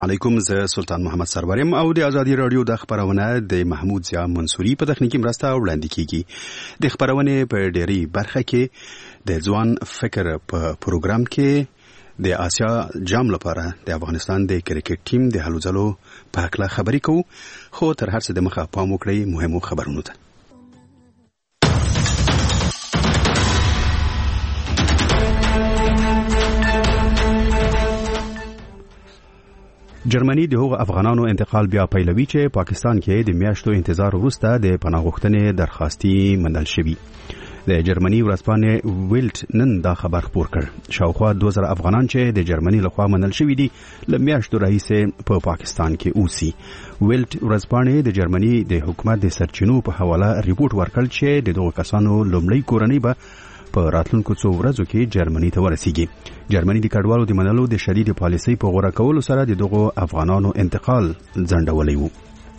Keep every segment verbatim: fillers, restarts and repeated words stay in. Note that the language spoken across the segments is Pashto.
علیکم، زه سلطان محمد سرورم او د ازادي رادیو د خبرونه د محمود ضیا منصوري په تخنیکی مرسته وړاندې کیږي. د خبرونه په ډېری برخه کې د ځوان فکر په پروګرام کې د آسیا جام لپاره د افغانستان د کرکټ ټیم د هلو ځلو په اړه خبرې کوو، خو تر هر څه د مخه پام وکړئ مهمو خبرونو ته. جرمني د هغو افغانانو انتقال بیا پیلوي چې پاکستان کې د میاشتو انتظار وروسته د پناه غوښتنې درخواستي منل شوی. د جرمني ورځپاڼې ویلټ نن دا خبر خپور کړ. شاوخوا دوه زره افغانان چې د جرمني لخوا منل شوی دي له میاشتو راهیسې په پاکستان کې اوسي. ویلټ ورځپاڼې د جرمني د حکومت د سرچینو په حواله ریپورت ورکړ چې د دغو کسانو لومړی کورنۍ به په راتلونکو څو ورځو کې جرمني ته ورسیږي. جرمني د کډوالو د منلو د شدید پالیسۍ په غوړه کولو سره د دغو افغانانو انتقال ځنډولی وو.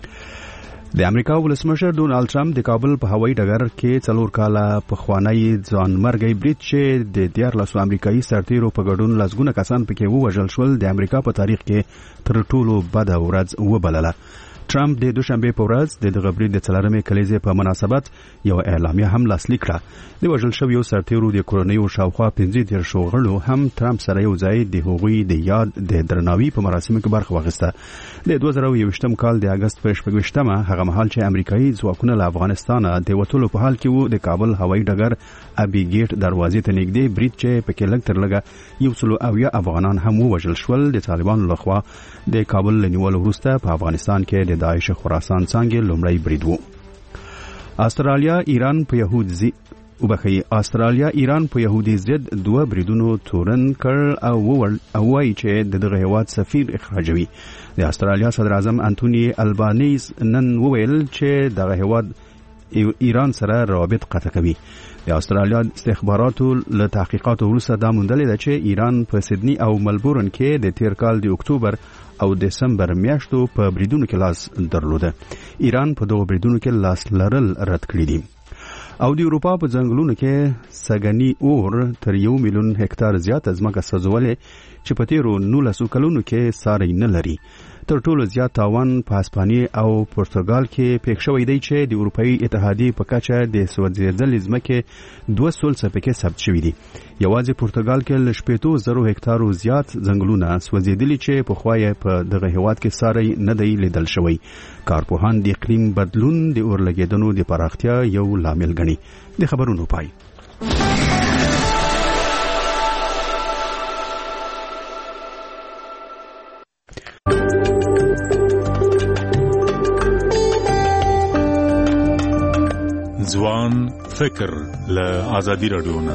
د امریکا ولسمشر ډونالد ټرمپ د کابل په هوایي ډګر کې څلور کاله پخوانی ځانمرګی برید چې د دیارلسو امریکایي سرتیرو په ګډون لسګونه کسان پکې ووژل شول د امریکا په تاریخ کې تر ټولو بده ورځ وبلله. ټرمپ د دوشنبه په ورځ د دغه برید د څلورمې کلیزې په مناسبت یو اعلامیه هم لاسلیک کړه. د وژل شویو سرتیرو د کورنیو شاوخوا پنځه دېرش غړو هم ټرمپ سره یو ځای د هغوی د یاد د درناوي په مراسمو کې برخه واخیسته. د دوه زره یوویشتم کال د اگست په شپږویشتمه هغه مهال چې امریکایي ځواکونه له افغانستان د وټولو په حال کې وو د کابل هوایي ډګر ابي ګیټ دروازې ته نږدې برید چې پکې لږ تر لږه یو سلو اویا افغانان هم وژل شول د طالبانو لخوا د کابل له نیولو وروسته په افغانستان کې د داعش خراسان څنګه لومړی برید وو. استرالیا ایران په يهودي وبخي استرالیا ایران په يهودي ضد دوه بریدونو تورن کړ او وویل او وايي چې دغه هیواد سفیر اخراجوي. د استرالیا صدر اعظم انټونی البانیز نن وویل چې دغه هیواد ایران سره روابط قطع کوي. د استرالیا استخباراتو له تحقیقاتو وروسته دا موندلې ده چې ایران په سیدنی او ملبورن کې د تیر کال د اکتوبر او دسمبر میاشتو په بریدونو کې لاس درلوده. ایران په دغو بریدونو کې لاس لرل رد کړی دي. او د اروپا په ځنګلونو کې سګنی اور تر یو میلیون هکتار زیات ځمکه سوځولې چې په تیرو نولسو کلونو کې ساری نه لري. تر ټولو زیات تاوان په هسپانیا او پرتګال کې پېښ شوی دی چې د اروپאי اتحادیې په کچه د سوځېدلې ځمکې دوه سلسه پکې ثبت شوی دي. یوازې پرتګال کې ل شپږ زره هکتارو زیات ځنګلونه سوځېدلي چې په خوایې په دغه هیواد کې ساری نه دی لیدل شوی. کارپوهان د اقلیم بدلون د اورلګیدنو د پراختیا یو لامل ګڼي. د خبرونو پای ځوان فکر له ازادي رادیو نه.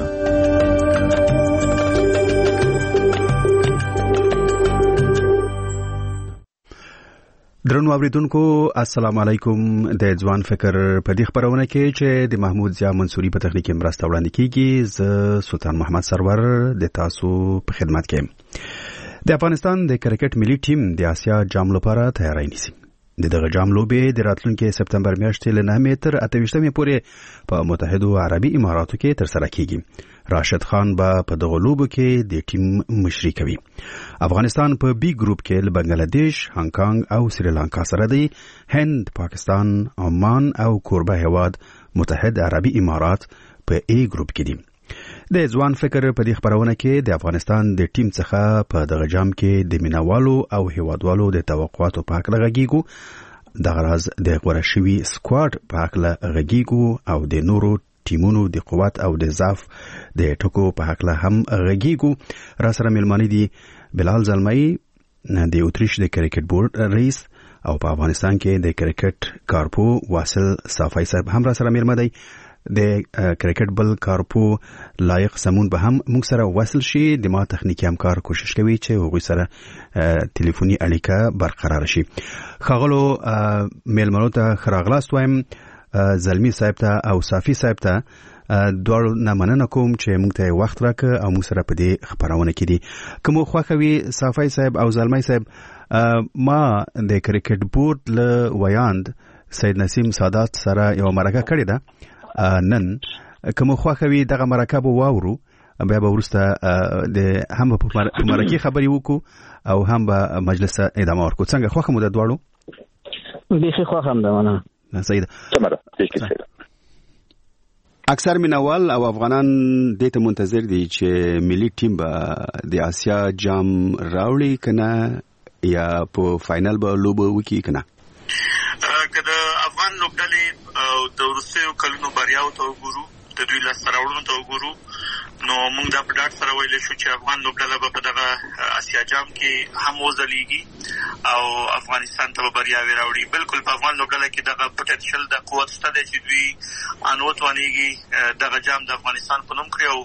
درنو اوریدونکو السلام علیکم. د ځوان فکر په دې خبرونه کې چې د محمود ضیا منصوري په تخنیکی مرسته وړاندې کیږي، زه سلطان محمد سرور د تاسو په خدمت کې. د افغانستان د کرکټ ملي ټیم د آسیا جام لپاره تیاری نیسي. د دغه جام لوبې د راتلونکي سپتمبر میاشتې له نهمې تر اته ویشتمې پورې په متحده عربي اماراتو کې ترسره کیږي. راشد خان به په دغه لوبو کې د ټیم مشري کوي. افغانستان په بي ګروپ کې له بنگلاديش، هانګ کانګ او سریلانکا سره دی. هند، پاکستان، عمان او کوربه هیواد متحده عربي امارات په ای ګروپ کې دي. د ځوان فکر په دې خبرونه کې د افغانستان د ټیم څخه په دغه جام کې د مینوالو او هیوادوالو د توقعاتو په اړه غږیږو. د غراز د غوړه شوی سکواډ په اړه غږیږو او د نورو ټیمونو د قوت او د ضعف د ټکو په اړه هم غږیږو. را سره ملمنې دي بلال زلمي د اوتریش د کرکټ بورډ رئیس او په افغانستان کې د کرکټ کارپو واصل صافی صاحب هم را سره ملمنې دي. د کرکټ بل کارپو لایق سمون به هم موږ سره وصل شي. د ما تخنیکی همکار کوشش کوي چې هغوی سره ټلیفوني اړیکه برقرار شي. خاغلو میلمنو ته خراغلاست وایم، زلمی صاحب ته او صافی صاحب ته دوړو نه مننه کوم چې موږ ته وخت راکړ او موږ سره په دې خبرونه کې دي. کوم خوښوي صافی صاحب او زلمی صاحب، ما د کرکټ بورډ له ویاند سید نسیم سادات سره یو مرکه کړې ده نن. کوم خوښوي دغه مرکه به واورو بیا به وروسته د هم په مرکه خبري وکړو او هم به مجلس ادامه ورکړو. څنګه خوښه مو د دواړو؟ بيخي خوښه هم ده ونه سید سمره دې اکثر مینوال او افغانان دې ته منتظر دي چې ملي ټیم به د آسیا جام راوړي کنه یا په فائنل به لوبه وکړي کنه. کله افغان لوبډلې او د روسیو کلونو بریاو ته وګورو، د دوی لاس راوړنو ته وګورو، نو موږ دا په ډاډ سره ویلی شو چې افغان لوبډله به په دغه آسیا جام کې هم وځلیږي او افغانستان ته به بریاوې راوړي. بلکل په افغان لوبډله کې دغه پوټنشل د قوت شته دی چې دوی ان وتوانېږي دغه جام د افغانستان په نوم کړي او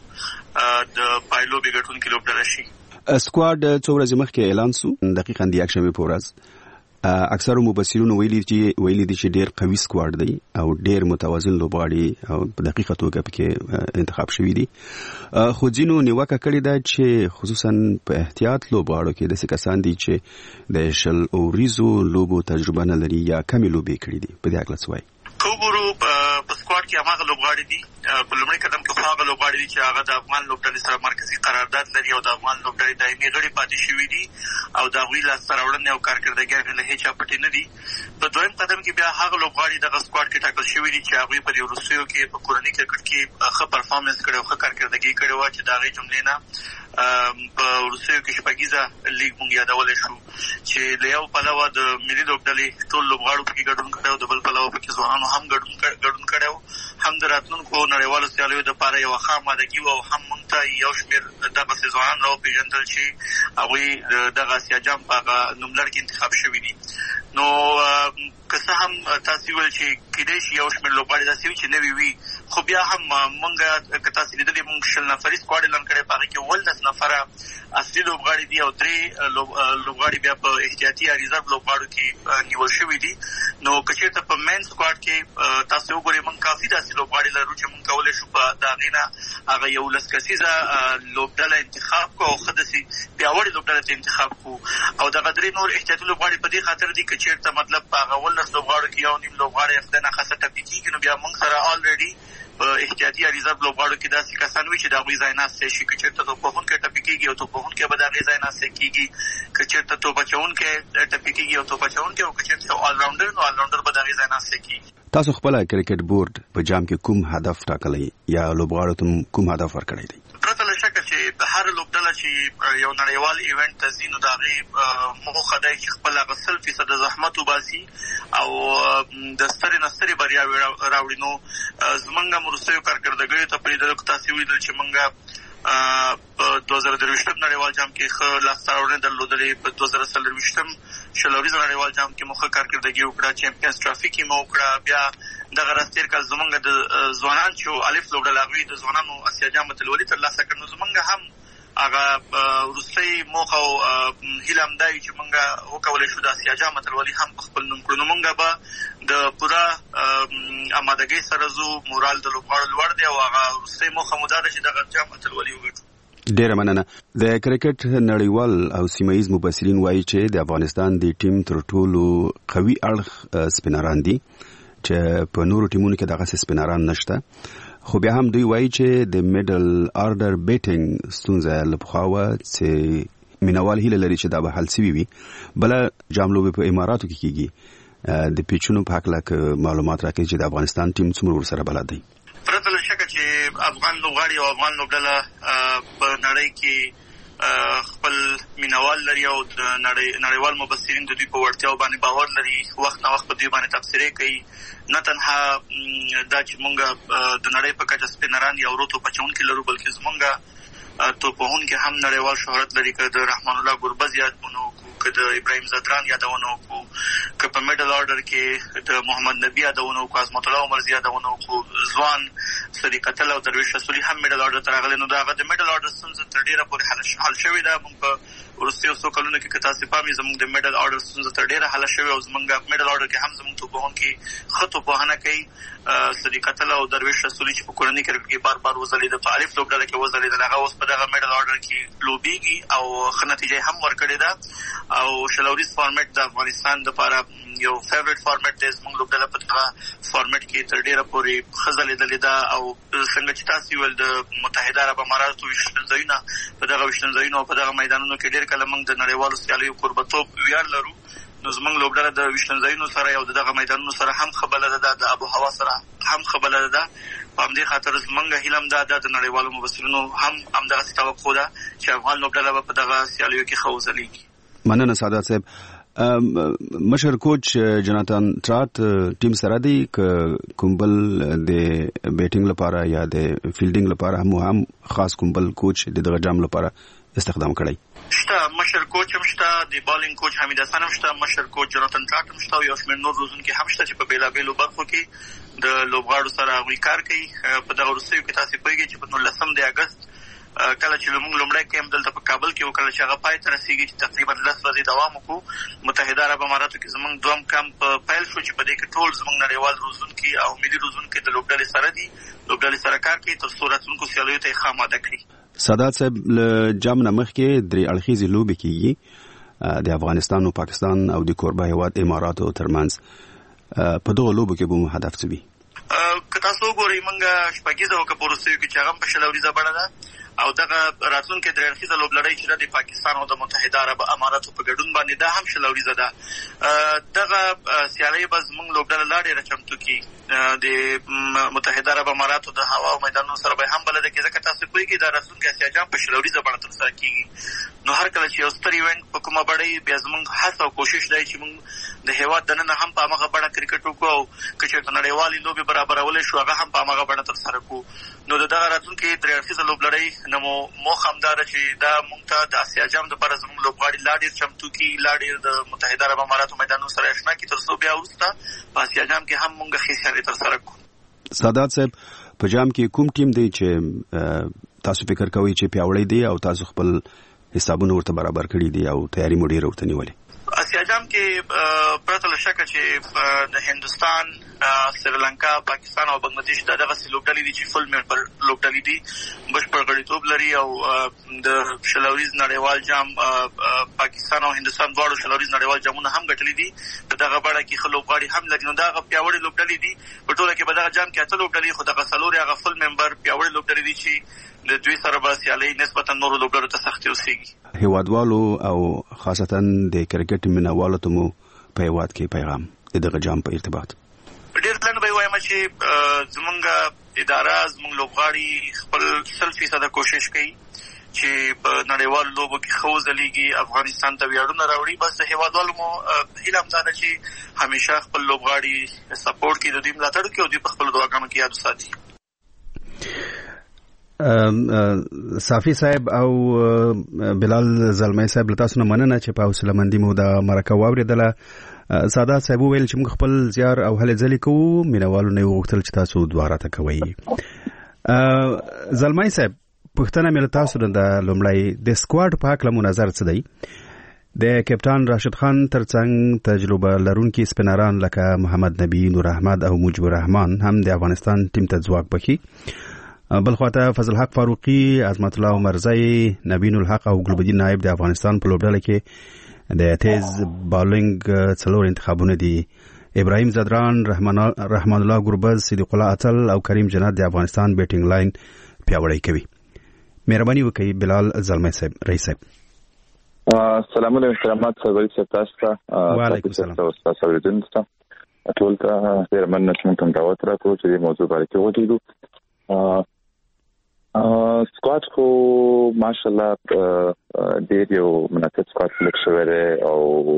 د پایلوبې ګټونکي لوبډله شي. سکواډ څو ورځې مخکې اعلان سو، دقیقاً د یکشنبې په ورځ. اکثر مبصرون ویلي چې ویلي دي چې ډېر قوي سکواډ دی او ډېر متوازن لوبغاړي او په دقیقه توګه پکې انتخاب شوی دي. خو ځینو نیوکه کړې ده چې خصوصا په احتیاط لوبغاړو کې داسې کسان دي چې د شل اوریزو لوبو تجربه نه لري یا کمې لوبې کړې دي. په دې اړه څه وایي؟ کوګورو په سکواډ کې هغه لوبغاړي دي، په لومړي قدم کې هغه لوبغاړي دي چې هغه د افغان لوبډلې سره مرکزي قرارداد لري او د افغان لوبډلې دایمي غړي پاتې شوي دي او د هغوی لاسته راوړنې او کارکردګي له هیچا پټې نه دي. په دویم قدم کې بیا هغه لوبغاړي دغه سکواډ کې ټاکل شوي دي چې هغوی په دې وروستیو کې په کورني کرکټ کې ښه پرفارمنس کړی او ښه کارکردګي کړې وه چې د هغې جملې نه په وروستیو کې شپږیزه لیګ مونږ یادولی شو چې له یو پلوه د ملي لوبډلې ټول لوبغاړو پکې ګډون کړی او د بل پلوه پکې ځوانانو هم ګډون کړی و. هم د راتلونکو نړیوالو سیالیو دپاره یوه ښه آمادګي وه او هم مونږ ته یو شمېر دغسې ځوانان راوپېژندل چې هغوی دغه آسیا جام په هغه نوملړ کې انتخاب شوي دي. نو که څه هم تاسې ویل چې کېدای شي یو شمېر لوبغاړي داسې وي چې نوي وي، خو بیا هم مونږ که تاسې لیدلي مونږ شل نفري سکواډ اعلان کړی، په هغې کې اوولس نفره اصلي لوبغاړي دي او درې لوبغاړي بیا په احتیاطي یا ریزرو لوبغاړو کې نیول شوي دي. نو که چېرته په مین سکواډ کې تاسې وګورئ مونږ کافي داسې لوبغاړي لرو چې مونږ کولی شو په د هغې نه هغه یولس کسیزه لوبډله انتخاب کړو او ښه داسې پیاوړې لوبډله ته انتخاب کړو او دغه درې نور احتیاطي لوبغاړي په دې خاطر دي که چېرته مطلب په هغه اوولس لوبغاړو کې یو نیم لوبغاړی خدای ناخواسته ټپي کېږي، نو بیا مونږ سره آلریډي په احتیاطي یا ریزرو لوبغاړو کې داسې کسان وي چې د هغوی ځای ناستی شي. که چېرته توپوهونکی ټپي کېږي او توپوهونکی به د هغې ځای ناستی کېږي، که چېرته توپ اچوونکی ټپي کېږي او توپ اچوونکی، او که چېرته یو آلراونډر نو آلراونډر به د هغې ځای ناستی کېږي. تاسو خپله کرکټ بورډ په جام کې کوم هدف ټاکلی یا لوبغاړو ته کوم هدف ورکړی دی؟ پرته له شکه چې هر لوبډله چې یو نړیوال ایونټ ته ځي نو د هغې موخه دی چې خپل هغه سل فیصده زحمت وباسي او د سترې نه سترې بریاوې راوړي. نو زمونږ هم وروستیو کارکردګیو ته پرېدلو که تاسې ولیدل چې مونږ په دوه زره درویشتم نړیوال جام کې ښه لاسته راوړنې درلودلې، په دوه زره څلرویشتم شل اوریزه نړیوال جام کې مو ښه کارکردګي وکړه، چمپیونز ټرافي کې مو وکړه. بیا دغه راز تېر کال زمونږ د ځوانان چې الف لوبډله هغوی د ځوانانو آسیا جام اتلولي ترلاسه کړ. نو زمونږ هم هغه وروستۍ موخه او هیله همدا وي چې مونږ وکولی شو د آسیا جام اتلولي هم په خپل نوم کړو. نو مونږ به د پوره آمادګۍ سره ځو، مورال د لوبغاړو لوړ دی او هغه وروستۍ موخه مو دا ده چې دغه جام اتلولي وګټو. ډیره مننه. د کرکټ نړیوال او سیمه ییز مبصرین وایي چې د افغانستان د ټیم تر ټولو قوي اړخ سپینران دي چې په نورو ټیمونو کې دغه سپینران نشته. خو بیا هم دوی وایي چې د میډل آرډر بیټینګ ستونزه له پخوا وه چې مینوال هیله لري چې دا به حل سوي وي. بله جام لوبې په اماراتو کې کېږي. د پیچونو په هکله که معلومات راکړي چې د افغانستان ټیم څومره ورسره بلد دی؟ پرته له شکه چې افغان لوبغاړي او افغان لوبډله په نړۍ کې خپل مینوال لري او د نړیوال مبصرین د دوی په وړتیاو باندې باور لري، وخت نه وخت په دوی باندې تبصرې کوي. نه تنها دا چې مونږ د نړۍ په کچه سپینران یا ورو توپ اچوونکي لرو، بلکې زمونږ توپوهونکي هم نړیوال شهرت لري. که د رحمان الله ګربز یادونه وکړو، که د ابراهیم زدران یادونه وکړو، که په میډل آرډر کې د محمد نبي یادونه وکړو، عظمت الله عمرزي یادونه وکړو، ځوان صدیق اتل او درویش رسولي هم میډل آرډر ته راغلي. نو د هغه د میډل آرډر ستونزه تر ډېره پورې حل شوې ده. مونږ په وروستیو څو کلونو کې که تاسې پام وي زموږ د میډل آرډر ستونزه تر ډېره حله شوې او زموږ میډل آرډر کې هم زموږ توپوهونکي ښه توپوهنه کوي. صدیق اتل او درویش رسولي چې په کورني کرکټ کې بار بار وځلېده، په الف لوبډله کې وځلېدل، هغه اوس په دغه میډل آرډر کې لوبېږي او ښه نتیجه یې هم ورکړې ده. او شل اوریز فارمیټ د افغانستان دپاره یو فیورټ فارمیټ دی. زموږ لوبډله په دغه فارمیټ کې تر ډېره پورې ښه وځلېدلې ده او څنګه چې تاسو ویل د متحده عرب اماراتو ویشتنځایونه په دغه ویشتنځایونو او په دغه میدانونو کې ډېر کله موږ د نړیوالو سیالیو کوربهتوب ویاړ لرو، نو زموږ لوبډله د ویشتنځایونو سره او دغه میدانونو سره هم ښه بلده ده، د آب و هوا سره هم ښه بلده ده. په همدې خاطر زموږ هیله هم دا ده د نړیوالو مبصرینو هم همدغسې توقع ده چې افغان لوبډله به په دغه سیالیو کې ښه وځلېږي. مننه سعادت صاحب. مشر کوچ جناتان ټراټ ټیم سره دی که کوم بل د بیټینګ لپاره یا د فیلډینګ لپاره هم هم خاص کوم بل کوچ د دغه جام لپاره استخدام کړی؟ شته مشر کوچ هم شته، د بالینګ کوچ حمید حسن هم شته، مشر کوچ جناتان ټراټ هم شته او یو شمېر نور روزونکي هم شته چې په بېلابېلو برخو کې د لوبغاړو سره هغوی کار کوي. په دغه وروستیو کې تاسې پوهېږئ چې په نولسم د اګست کله چې موږ لومړی کیمپ دلته په کابل کې وکړل چې هغه پای ته رسېږي چې تقریبا لس ورځې دوام وکړو. متحده عرب اماراتو کې زموږ دوم کمپ پیل شو چې په دې کې ټول زموږ نړیوال روزونکي او ملي روزونکي د لوبډلې سره دي، لوبډلې سره کار کوي تر څو راتلونکو سیالیو ته یې ښه آماده کړي. سادات صاحب، له جام نه مخکې درې اړخیزې لوبې کېږي د افغانستان او پاکستان او د کوربه هېواد اماراتو ترمنځ. په دغو لوبو کې به مو هدف څه وي؟ که تاسو وګورئ موږ شپږیزه وکړه په وروستیو کې چې هغه هم په شل اوریزه بڼه ده او دغه راتلونکې درې اړخیزه لوبلړۍ چې ده د پاکستان او د متحده عرب اماراتو په ګډون باندې دا هم شل اوریزه ده. دغه سیالۍ به زموږ لوبډله لا ډېره چمتو کړي. د متحده عرب اماراتو د هوا او میدانونو سره به هم بلده کړي، ځکه تاسو پوهېږئ دا راتلونکی اسیا جام په شل اوریزه بڼه ترسره کېږي. نو هر کله چې یو ستر ایونټ په کومه بڼه وي بیا زموږ هڅه او کوشش دی چې موږ د هېواد دننه هم په همغه بڼه کرکټ وکړو او که چېرته نړیوالې لوبې برابرولی شو هغه هم په همغه بڼه ترسره کړو. نو د دغه راتلونکي درې اړخیزه لوبلړۍ نه مو موخه همدا ده چې دا موږ ته د اسیا جام دپاره زموږ لوبغاړي لا ډېر چمتو کړي، لا ډېر د متحده عرب اماراتو میدانونو سره اشنا کړي، تر څو بیا وروسته په اسیا جام کې هم موږ ښې سیالۍ ترسره کړو. سادات صاحب، په جام کې کوم ټیم دی چې تاسو فکر کوئ چې پیاوړی دی او تاسو خپل حسابونه ورته برابر کړي دي او تیاری مو ډېره ورته نیولې؟ اسیا جام کې پرته له شکه چې د هندوستان، سریلانکا، پاکستان او بنګلاديش دا دغسې لوبډلې دي چې فل ممبر لوبډلې دي، بشپړ غړیتوب لري او د شل اوریز نړیوال جام پاکستان او هندوستان دواړو شل اوریز نړیوال جامونه هم ګټلي دي. په دغه بڼه کې ښه لوبغاړي هم لري. نو دا هغه پیاوړې لوبډلې دي. په ټوله کې به دغه جام کې اته لوبډلې، خو دغه څلور هغه فل ممبر پیاوړې لوبډلې دي چې د دوی سره به سیالۍ نسبتا نورو لوبډلو ته سختې اوسېږي. هېوادوالو او خاصتا د کرکټ مینهوالو ته مو په هېواد کې پیغام د دغه جام په ارتباط؟ ډېر لنډ به یې وایم چې زموږ اداره، زموږ لوبغاړي خپل سل فیصده کوشش کوي چې په نړیوالو لوبو کې ښه وځلېږي، افغانستان ته ویاړونه راوړي. بس د هېوادوالو مو هیله همدا ده چې همیشه خپل لوبغاړي سپورټ کړي، د دوی ملاتړ وکړي او دوی په خپلو دعاګانو کې یاد وساتي. صافي صاحب او بلال زلمی صاحب، له تاسو نه مننه چې په حوصله مندي مو دا مرکه واورېدله. سادات صاحب وویل چې موږ خپل زیار او هلې ځلې کوو، مینوالو نه یې وغوښتل چې تاسو دوه راته کوئ. زلمی صاحب، پوښتنه مې له تاسو نه ده لومړی د سکواډ په هکله مو نظر څه دی؟ د کپټان راشد خان ترڅنګ تجربه لرونکي سپینران لکه محمد نبی، نور احمد او مجيب الرحمن هم د افغانستان ټیم ته ځواک بخي. بل خواته فضل حق فاروقي، عظمت الله عمرزی، نبین الحق او ګلبدین نائب د افغانستان په لوبډله کې د تیز بالینګ څلور انتخابونه دي. ابراهیم زدران، رحمان الله ګربز، صدیق الله اتل او کریم جنات د افغانستان بیټینګ لاین پیاوړی کوي. مهرباني وکړئ بلال زلمی صاحب، رئیس صاحب. السلام علیکم، احترامات سروري صاحب، تاسو ته وعلیکم السلام. تاسو اوریدونکو ته ټول ته ډېر مننه چې موږ ته دعوت راکړو چې دې موضوع باندې وغږیږو. سکواډ خو ماشاءالله ډېر یو مناسب سکواډ سلیکټ شوی دی او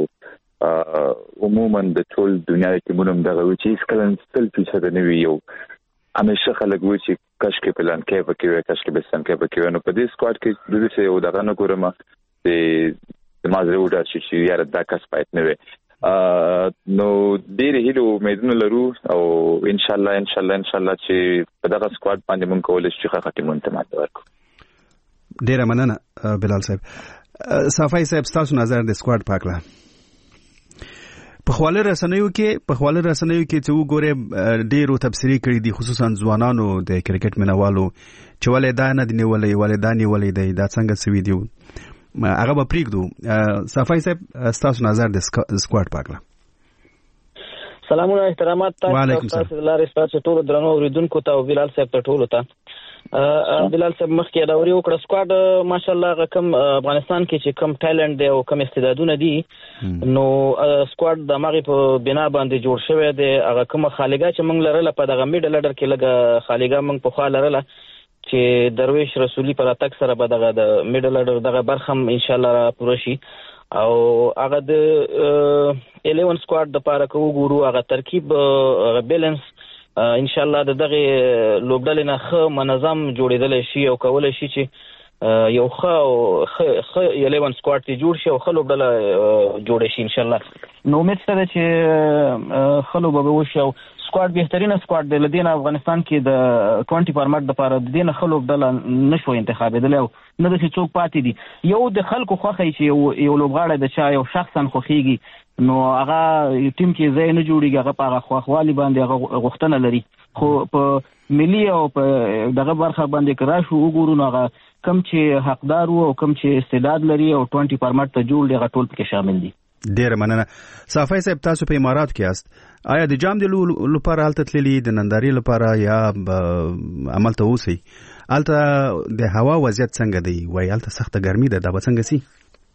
عموما د ټول دنیا ټیمونو هم دغه وي چې هېڅکله سل فیصده نه وي. یو همیشه خلک وایي چې کاش کې پلان کې پکې وي، کاش کې بستان کې پکې وي. نو په دې سکواډ کې دغسې یو دغه نه ګورم چې زما زړه وډار شي چې یاره دا کس باید نه وي. نو ډېرې هیلې او امیدونه لرو او انشاءالله انشاءالله انشاءالله چې په دغه سکواډ باندې موږ کولی شو چې ښه ټیمونو ته ماته ورکړو. ډېره مننه بلال صاحب. صافي صاحب، ستاسو نظر د سکواډ په هکله؟ په خواله رسنیو کې په خواله رسنیو کې چې وګورئ ډېرو تبصرې کړي دي، خصوصا ځوانانو د کرکټ مینوالو چې ولې دا نه دی نیولی، ولې دا نیولی دی، دا څنګه سوي دي، هغه به پرېږدو. صافي صاحب، ستاسو نظر د سکواډ په هکله؟ سلامونه احترامات تاسو ته لارې تاسو ټول درنو اوریدونکو ته او بلال صاحب ته ټول ته بلال صاحب مخکې دا وری وکړه سکواډ ماشاءالله کم افغانستان کې چې کم ټالنت دی او کم استعدادونه دي نو سکواډ د مغرب په بنا باندې جوړ شوی دی هغه کوم خالګا چې موږ لرله په دغه میډل لډر کې لګه خالګا موږ په خوا لرله چې درویش رسولي پر اتک سره به دغه د میډل لډر دغه برخم ان شاء الله پوره شي او هغه د الیون سکواډ د پاره کو ګورو هغه ترکیب هغه بیلانس ان شاء الله د دغه لوبډل نه خو منظم جوړیدل شي او کول شي چې یو خو خو الیون سکواډ ته جوړ شي او خو لوبډل جوړ شي ان شاء الله نو امید سره چې خلو به وشي سکواډ بهترینه سکواډ د لدین افغانستان کې د بیس فارمټ د لپاره د دینه خلک ډله نشو انتخابېدل او نه د څوک پاتې دي یو د خلکو خوخه چې یو لوبغاړی د چا یو شخصا خوخيږي نو هغه ټیم کې ځای نه جوړیږي هغه په خوخوالي باندې هغه غوښتنه لري خو په ملي او په دغه برخه باندې کرا شو وګورو نو هغه کم چې حقدار او کم چې استعداد لري او بیس فارمټ ته جوړ دی ټول پکې شامل دي. ډیر مننه. صافی صاحب تاسو په امارات کې یاست آیا د جام د لپاره حالت تللی د ننداري لپاره یا عمل ته اوسئ الته د هوا وضعیت څنګه دی وای الته سخته ګرمي ده دا به څنګه سي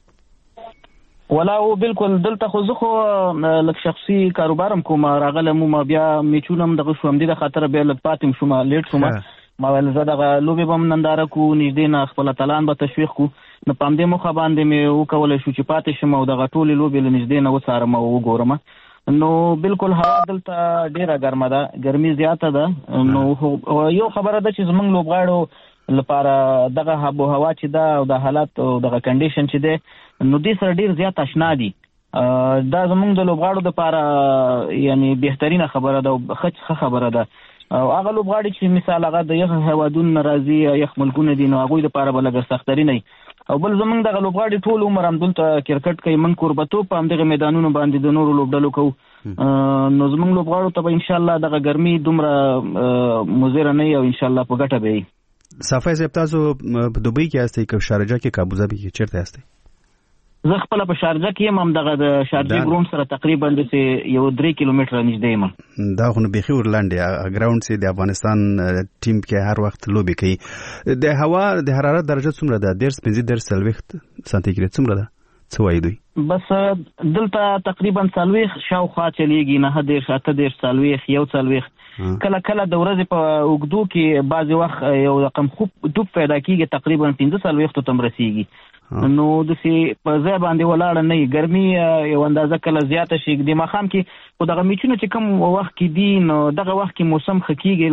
ولا او بالکل دلته خو زه خو لک شخصي کاروبارم کوم راغلم ما بیا میچونم دغه شوم دي د خاطر به لک پاتم شوم لیټ شوم ما ول زه دغه لوبي بم ننداره کو نږدې نه خپل تلان به تشویق کو نو پام دې مخه باندې مې وکول شو چې پاتې شم او دغه ټول لوبي لنږدې نه وسارم او وګورم نو بالکل هوا دلته ډیره ګرمه ده ګرمي زیاته ده نو یو خبره ده چې زمونږ لوبغاړو لپاره دغه هوا هوا چې ده او د حالات او دغه کنډیشن چې ده نو دې سره ډیر زیات آشنا دي دا زمونږ د لوبغاړو لپاره یعنی بهترینه خبره ده او ښه خبره ده او هغه لوبغاړي چې مثال هغه د یخ هوادون ناراضي یخ ملکونه دي نو هغه د لپاره بلګ سختري نه او بل زمونږ د لوبغاړي ټول عمر هم دلته کرکټ کوي من قربتو په همدغه میدانونو باندې د نورو لوبډلو کو نو زمونږ لوبغاړو ته ان شاء الله دغه ګرمي دومره مزر نه او ان شاء الله په ګټه به صافی صاحب تاسو په دوبۍ کې یاستئ که شارجه کې که ابوظبي کې چیرته یاستئ زه خپل په شارجه کې هم دغه د شارجه ګراوند سره تقریبا د یو درې کیلومتره نږدې یم دا خو به خور لاندې ګراوند سي د افغانستان ټیم کې هر وخت لوبي کوي د هوا د حرارت درجه څومره ده ډیر سپینځي ډیر سلويخت سانتیګریډ څومره ده څه وایي دوی بس دلته تقریبا سلويخ شاوخوا چلیږي نه د شاته ډیر سلويخ یو سلويخ کله کله د ورځې په اوګدو کې بعضی وخت یو رقم خوب ډوب پیدا کیږي تقریبا پنځه سلويخت ته رسیږي نو د سي په ځای باندې ولاړ نه ګرمي یو اندازه کله زیاته شي د مخام کې او دغه میچونه چې کوم وخت کې دي نو دغه وخت کې موسم خکېږي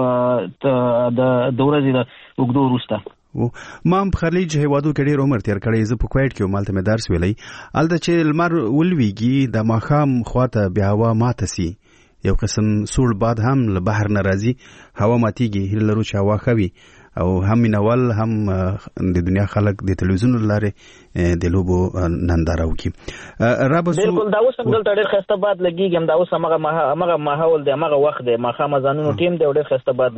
لو د دورځي د وګدو وروسته ما په خلیج هیوادو کې ډېر عمر تیر کړی زه په کویټ کې مالته مې درس ویلی الته چې لمر ولويږي د مخام خواته بیا هوا ماته سي یو قسم سوړ باد هم له بحر ناراضي هوا ماتيږي هله لرو چې هوا خوي او هم مینوال هم د دنیا خلک د تلویزیون لاره د لوبو ننداره وکي رابسو بالکل دا اوس هم دلته ډېر خسته باد لګيږي هم دا اوس هغه هغه ماحول دی هغه وخت دی ماخه مزانونو ټیم دی ډېر خسته باد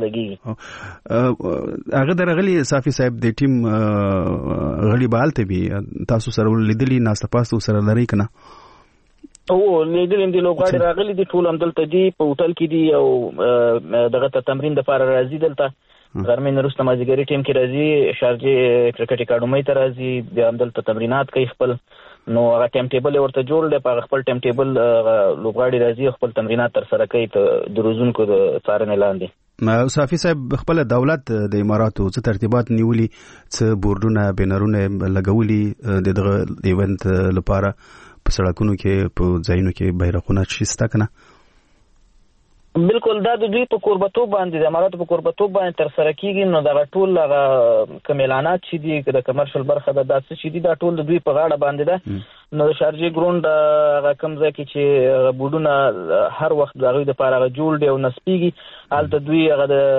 لګيږي هغه درغلي صافي صاحب د ټیم غړي بالته بي تاسو سره لیدلی ناسته پاسو سره لري کنه او لیدلم دی لوګاډي راغلي دي ټول هم دلته دي په هوټل کې دي او دغه تمرین د لپاره راځي دلته غرمه نرسته مازیګری ټیم کې راځي شارجه کرکټ اکیډمي ته راځي د عمدلته تمرینات کوي خپل نو هغه ټیم ټیبل ورته جوړ دی په خپل ټیم ټیبل لوګاډي راځي خپل تمرینات تر سره کوي ته د روزونکو د څارنې لاندې صافي صاحب خپل دولت د اماراتو څه ترتیبات نیولي څه بورډونه بنرونه لګولي دغه ایونت لپاره په سړکونو کې په ځایونو کې بیرغونه شته کنه بالکل دا د دوی په قربتوب باندې د اماراتو په قربتوب باندې تر سره کیږي نو دا ټول هغه کمیلانات چې دي د کمرشل برخه د داسې چې دي دا ټول د دوی په غاړه باندې ده نو د شارجه ګراوند هغه کوم ځای کې چې بوډونه هر وخت د غوي د لپاره جوړ دی او نسپیږي حالت دوی هغه د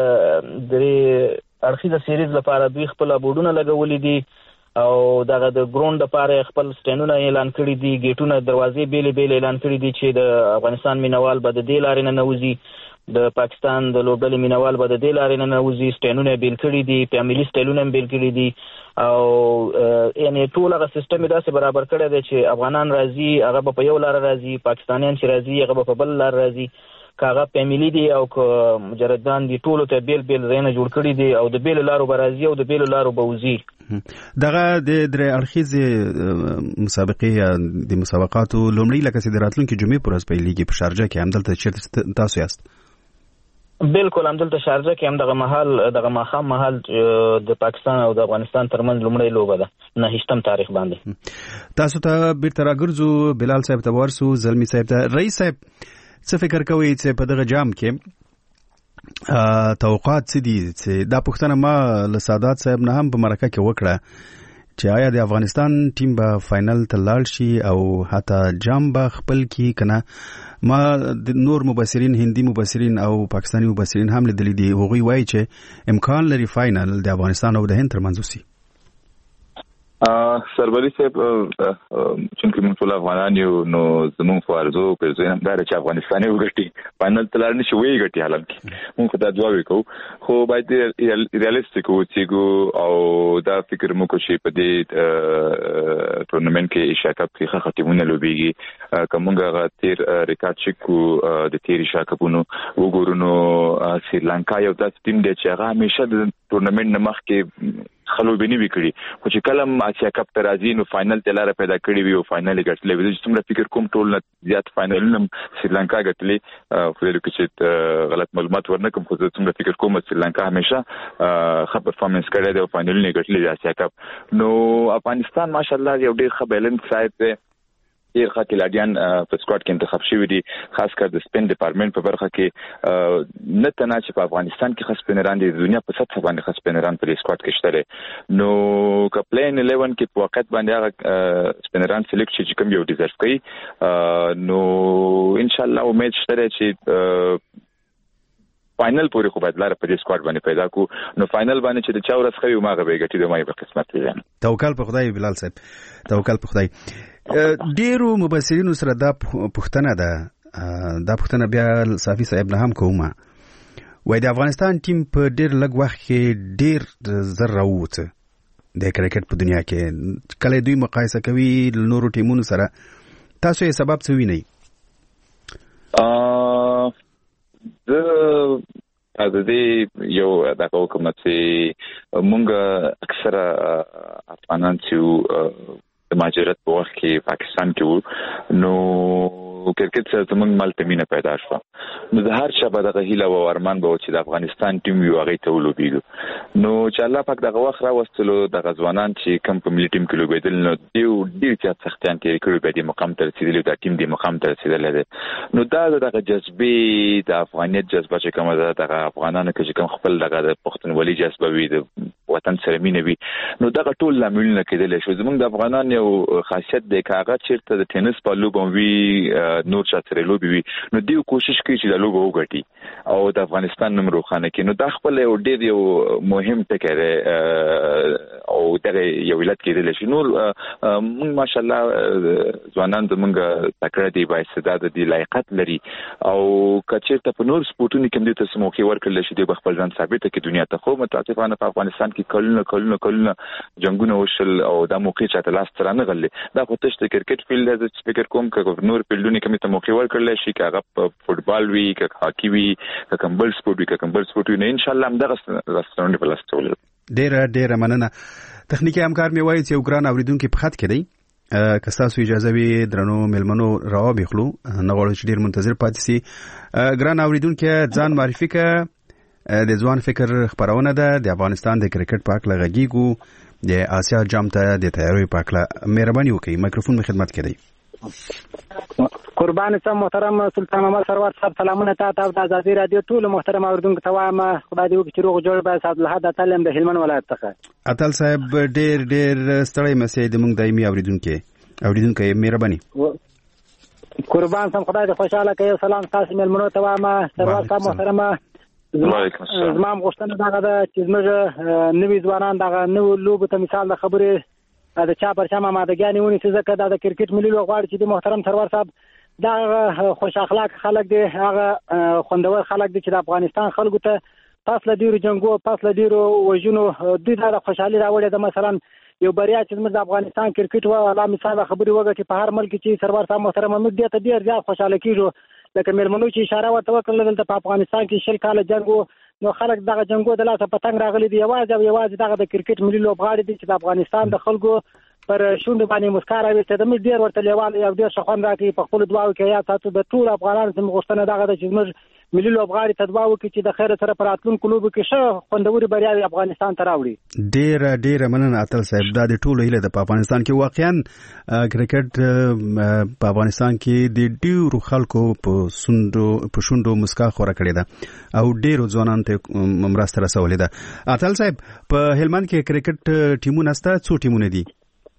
درې اړخیزه سیریز لپاره دوی خپل بوډونه لګولې دي او دغه د ګراوند لپاره خپل سټینونه اعلان کړی دي گیټونه دروازې بیل بیل اعلان کړی دي چې د افغانستان مینوال به د دې لارې نه نوځي د پاکستان د لوبډلې مینوال به د دې لارې نه نوځي، سټینونه بیل کړي دي، فیملی سټایلونه بیل کړي دي او یعنی ټول هغه سیستم داسې برابر کړی دی چې افغانان راځي هغه به په یو لار راځي، پاکستانیان چې راځي هغه به په بل لار راځي، کاغه فیملی دي او که مجردان دي ټول ته بیل بیل ځایونه جوړ کړي دي او د بیل لارو به راځي او د بیل لارو به وځي. دغه د درې اړخیزې مسابقې یا د مسابقاتو لومړی لکه چې د راتلونکي جمعې پر ورځ پیلېږي په شارجه کې، همدلته چیرته تاسو یاست؟ بالکل همدلته شارجه کې هم دغه محل دغه ماښام محل د پاکستان او د افغانستان ترمنځ لومړی لوبه ده نهشتم تاریخ باندې. تاسو ته بیرته راګرځو، بلال صاحب ته ورسو، زلمی صاحب ته. رئیس صاحب څه فکر کوئ چې په دغه جام کې توقعات څه دي؟ چې دا پوښتنه ما له سادات صاحب نه هم په مرکه کې وکړه چې آیا د افغانستان ټیم به فاینل ته لاړ شي او حتی جام به خپل کی کنه. ما د نور مبصرین، هندي مبصرین او پاکستانی مبصرین هم لیدلي دي، هغوی وایي چې امکان لري فاینل د افغانستان او د هند ترمنځ وشي. سربلي صاحب چونکه موږ ټول افغانان یو نو زموږ فارزو په ځین هم دا چې افغانستان یو ګټي فاینل تلار نشي وی ګټي، حالانکه موږ دا دعا وکړو خو باید ریالیستیک اوسېږو او دا فکر مو کو شي په دې ټورنمنت کې ایشیا کپ کې ښه ټیمونه لوبيږي. کومه غتیر ریکارډ چکو د تیر ایشیا کپونو وګورو نو سریلانکا یو داس ټیم دی چې هغه همیشه د ټورنمنت نه مخکې خلو بنی وکړي خو چې کلم اسیا کپ ته راځي نو فاینل ته لاره پیدا کړی وي او فاینل ګټلې وي. چې څومره فکر کوم ټول نه زیات فاینلونه سریلانکا ګټلې، خو د چې غلط معلومات ورنکم خو څومره فکر کوم سریلانکا همیشه ښه پرفارمنس کړی دی او فاینلونه ګټلې د اسیا کپ. نو افغانستان ماشاءالله یو ډېر ښه بیلنس سایډ دی، ډېر ښه کلاډیان په سکواډ کې انتخاب شوي دي، خاص کر د سپین ډپارټمنټ په برخه کې نه تنه چې په افغانستان کې ښه سپینران دي، د دنیا په سطح باندې ښه سپینران په دې سکواډ کې شته. نو که پلین الیون کې په وخت باندې هغه سپینران سلیکټ شي چې کوم یو ډیزرف کوي نو ان شاء الله امید شته چې فاینل پورې خو باید لاره په دې سکواډ باندې پیدا کو. نو فاینل باندې چې د چا ورځ خوي ما غوي ګټي د مې په قسمت دي. توکل په خدای بلال صاحب، توکل په خدای. ډیرو مبصرینو سره دا پوښتنه ده، دا پوښتنه بیا صافي صاحب نه هم کومه، وای د افغانستان ټیم په ډیر لږ وخت کې ډیر زر راووته د کرکټ په دنیا کې، کله دوی مقایسه کوي له نورو ټیمونو سره، تاسو یې سبب څه وینئ؟ زه د دې یو دا کوم چې مونږ اکثره افغانان چې د مهاجرت په وخت کې پاکستان کې وو نو کرکټ سره زموږ مالته مینه پیدا شوه. نو د هر چا به دغه هیله او ارمان به و چې د افغانستان ټیم یو هغې ته ولوبېږو. نو چې الله پاک دغه وخت راوستلو دغه ځوانان چې کوم په ملي ټیم کې لوبېدل نو دوی ډېر زیات سختیان تېرې کړي، بیا دې مقام ته رسېدلي، دا ټیم دې مقام ته رسېدلی دی. نو دا دغه جذبې د افغانیت جذبه چې کومه ده دغه افغانانو کې چې کوم خپل دغه د پښتونولي جذبه وي، د وطن سره مینه وي، نو دغه ټول لاملونه کېدلی شو. زموږ د افغانان یو خاصیت دی که هغه چېرته د ټینس په لوبه وي نور چا سره لوبې وي نو دوی کوشش کوي چې دا لوبه وګټي او د افغانستان نوم روښانه کړي. نو دا خپل یو ډېر یو مهم ټکی دی او دغه یو علت کېدلی شي. نور موږ ماشاءالله ځوانان زموږ تکړه دي، بااستعداده دي، لایقت لري او که چېرته په نور سپورټونو کې هم دوی ته څه موقع ورکړلی شي دوی به خپل ځان ثابته کړي دنیا ته. خو متاسفانه په افغانستان کې کلونه کلونه کلونه جنګونه وشل او دا موقع چاته لاس ته رانغلې. دا خو تش د کرکټ فیلډ دی، زه فکر کوم که نور فیلډونو کې مې ته موقع ورکړلی شي، که هغه فوټبال وي، که هاکي وي، که کوم بل سپورټ وي، که کوم بل سپورټ وي، نو انشاءالله همدغه رستورانټ په لاس ته ولرو. ډېره ډېره مننه. تخنیکي همکار مې وایي چې یو ګران اورېدونکي په خط کې دی، که ستاسو اجازه وي درنو مېلمنو راوبېخلو، نه غواړو چې ډېر منتظر پاتې سي. ګران اورېدونکي ځان معرفي کړه، د ځوان فکر خپرونه ده، د افغانستان د کرکټ په هکله غږیږو، د آسیا جام ته د تیاریو په هکله. مهرباني وکړئ، مایکروفون مې خدمت کې دی. قربان سم محترم سلطان محمد سرور صاحب، سلامونه تاسو ته د ازادي رادیو ټول محترم اوریدونکو ته وایم. خدای دې وکړي چې روغ جوړ به صاحب له حد اتل د هلمند ولایت څخه. اتل صاحب ډېر ډېر ستړی مسئ د موږ دایمي اوریدونکو اوریدونکو مهرباني. قربان سم، خدای دې خوشاله کړي. سلام تاسو مېلمنو ته وایم. سرور صاحب محترمه، زما غوښتنه دغه ده چې زموږ نوي ځوانان دغه نوو لوبو ته مثال د خبرې د چا پر چا مادهګانې ونیسي، ځکه دا د کرکټ ملي لوبغاړي چې د محترم سرور صاحب دا خوش اخلاق خلک دي، هغه خوندور خلک دي چې د افغانستان خلکو ته پس له ډیرو جنگو پس له ډیرو وژنو دوی د خوشحالي راوړي. د مثلا یو بریا چې موږ د افغانستان کرکټ و الله مثال خبري وګټي په هر ملک چې سرور صاحب محترم موږ دې ته ډیر زیات خوشاله کیږو. لکه مېرمنو چې اشاره ورته وکړل دلته په افغانستان کې شل کاله جنگو، نو خلک دغه جنگو د لاسه پتنګ راغلي دي. یوازې او یوازې دغه د کرکټ ملي لوبغاړي دي چې د افغانستان د خلکو پر شونډ باندې مسکا راوستي. د موږ ډیر ورته لیوال یو ډیر شخوند راکړي په خپل دعاو کې یا تاسو د ټول افغانانو څخه غوښتنه دغه د چې موږ ملي لوبغاړي تدواو کې چې د خیر سره پر راتلونکو لوبو کې ښه خوندوري بریاوي افغانستان ته راوړي. ډیر ډیر مننه اتل صاحب. دا د ټولو هیله د افغانستان کې واقعا کرکټ په افغانستان کې د ډیرو خلکو په سندو په شوندو مسکا خوره کړې ده او ډیرو ځوانان ته مرسته رسولې ده. اتل صاحب په هلمند کې کرکټ ټیمونه سته؟ څو ټیمونه دي؟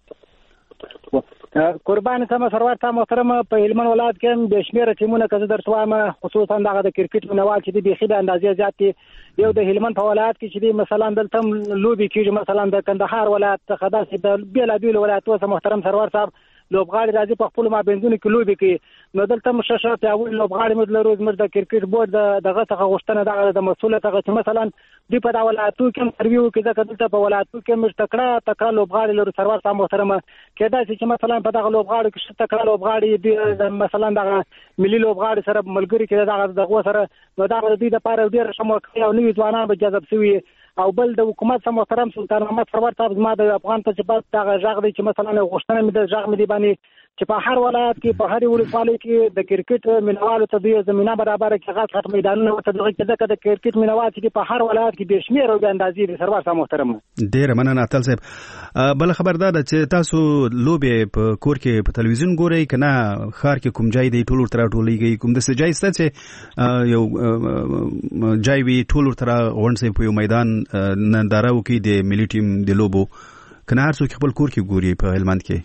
قربان سم سرور صاحب محترم په هلمند ولایت کې د شمیر ټیمونه کزه درسوامه، خصوصا دغه د کرکټ منوال چې د بيخي د اندازې زیات دي. یو د هلمند په ولایت کې چې مثلا دلته لوبي کېږي، مثلا د کندهار ولایت څخه داسې د بیل بیل ولایتونو سره محترم سرور صاحب لوبغاړي راځي په خپل مابينځونو کې لوبي کوي. نو دلته مششه پیاوړي لوبغاړي موږ لرو. موږ د کرکټ بورډ دغه څخه غوښتنه دغه د مسؤلیت څخه چې مثلا دوی په دا ولایتو کې انټرویو کې ځکه دلته په ولایتو کې موږ تکړه تکړه لوبغاړي لرو سرور صاحب محترمه. کېدای شي چې مثلا په دغه لوبغاړو کې شته تکړه لوبغاړي مثلا دغه ملي لوبغاړي سره ملګری کې دغه دغه سره نو دا د دې لپاره ډیر شموکه او نوې ځوانان به جذب شوي. او بل د حکومت سم محترم سلطان محمد سرور صاحب زما د افغان ته چې بس دغه ژغ دی چې مثلا غوښتنه مې د ژغ مې دی باندې چې په هر ولایت کې په هر ولایت کې د کرکټ مینوالو ته د زمينه برابر کې غاټ غاټ میدانونه ورته دغه کې د کرکټ مینوال چې په هر ولایت کې به شمیر او د اندازې د سرور صاحب محترم. ډیر مننه اتل صاحب. بل خبردار ده چې تاسو لوبې په کور کې په تلویزیون ګورئ کنه خار کې کوم ځای دی ټول تر ټولېږي کوم د سجای ست چې یو ځای وی ټول تر غونډه په یو میدان ننداره وکي د ملي ټیم د لوبو کنه هر څوک خپل کور کې ګوري په هلمند کې؟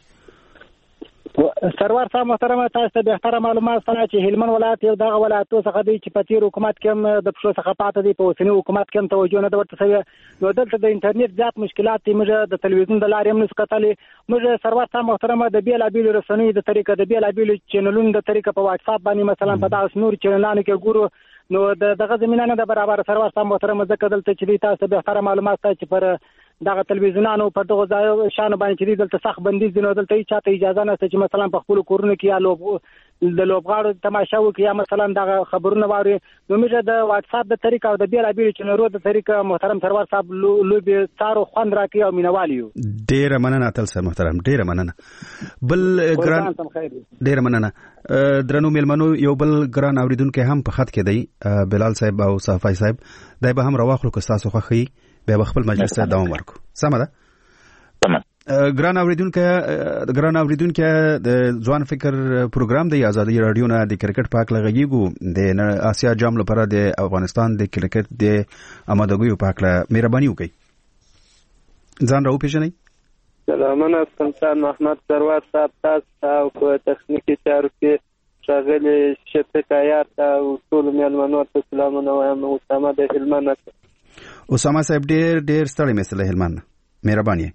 سرور صاحب محترم تاسو ته به اختر معلومات ستنه چې هلمند ولایت یو دغه ولایتو څخه دی چې په تیر حکومت کې د پښو څخه پاتې دی، په اوسنی حکومت کې توجه نه ورته شوی. نو دلته د انټرنیټ زیات مشکلات دي. موږ د تلویزیون د لارې هم نسکتلې. موږ سرور صاحب محترم د بیل ابیل رسنۍ د طریقې د بیل ابیل چینلونو د طریقې په واتس اپ باندې مثلا په داسې نور چینلانو کې ګورو. نو دغه زمينه نه د برابر سرور صاحب محترم ځکه دلته چې تاسو به اختر معلومات ته چې پر دغه تلویزیونانو په دغه ځای شان باندې چې دلته سخت بندیز دي. نو دلته هیڅ چاته اجازه نشته چې مثلا په خپل کورونو کې یا لوب د لوبغاړو تماشا وکړي یا مثلا دغه خبرونه واوري. نو موږ د واتس اپ د طریقې او د بیل ابیل چینلونو د طریقې محترم سرور صاحب لوبي تارو خوند راکړي او مینوالیو. ډیر مننه اتل صاحب محترم، ډیر مننه. بل ګران ډیر مننه. درنو ملمنو یو بل ګران اوریدونکو هم په خط کې دی بلال صاحب او صافی صاحب. دای به هم راوخلو که تاسو خوښي به خپل مجلس ته دوام ورکو. سم ده؟ تمام. ګران اوریدونکو ګران اوریدونکو د ځوان فکر پروګرام دی آزادي رادیو نه د کرکټ پاک لغږیږو د آسیا جام لپاره د افغانستان د کرکټ د آمادګیو پاک له مهرباني وکړي. ځان راو پیژنئ. سلامونه سلطان محمد سرور صاحب تاسو او په تخنیکی چارو کې شاغلي شفقایات او ټول مېلمنو ته سلامونه وایم. اسامه د هلمند. اسامه صاحب ډیر ډیر ستړي مسله هلمند، مهرباني.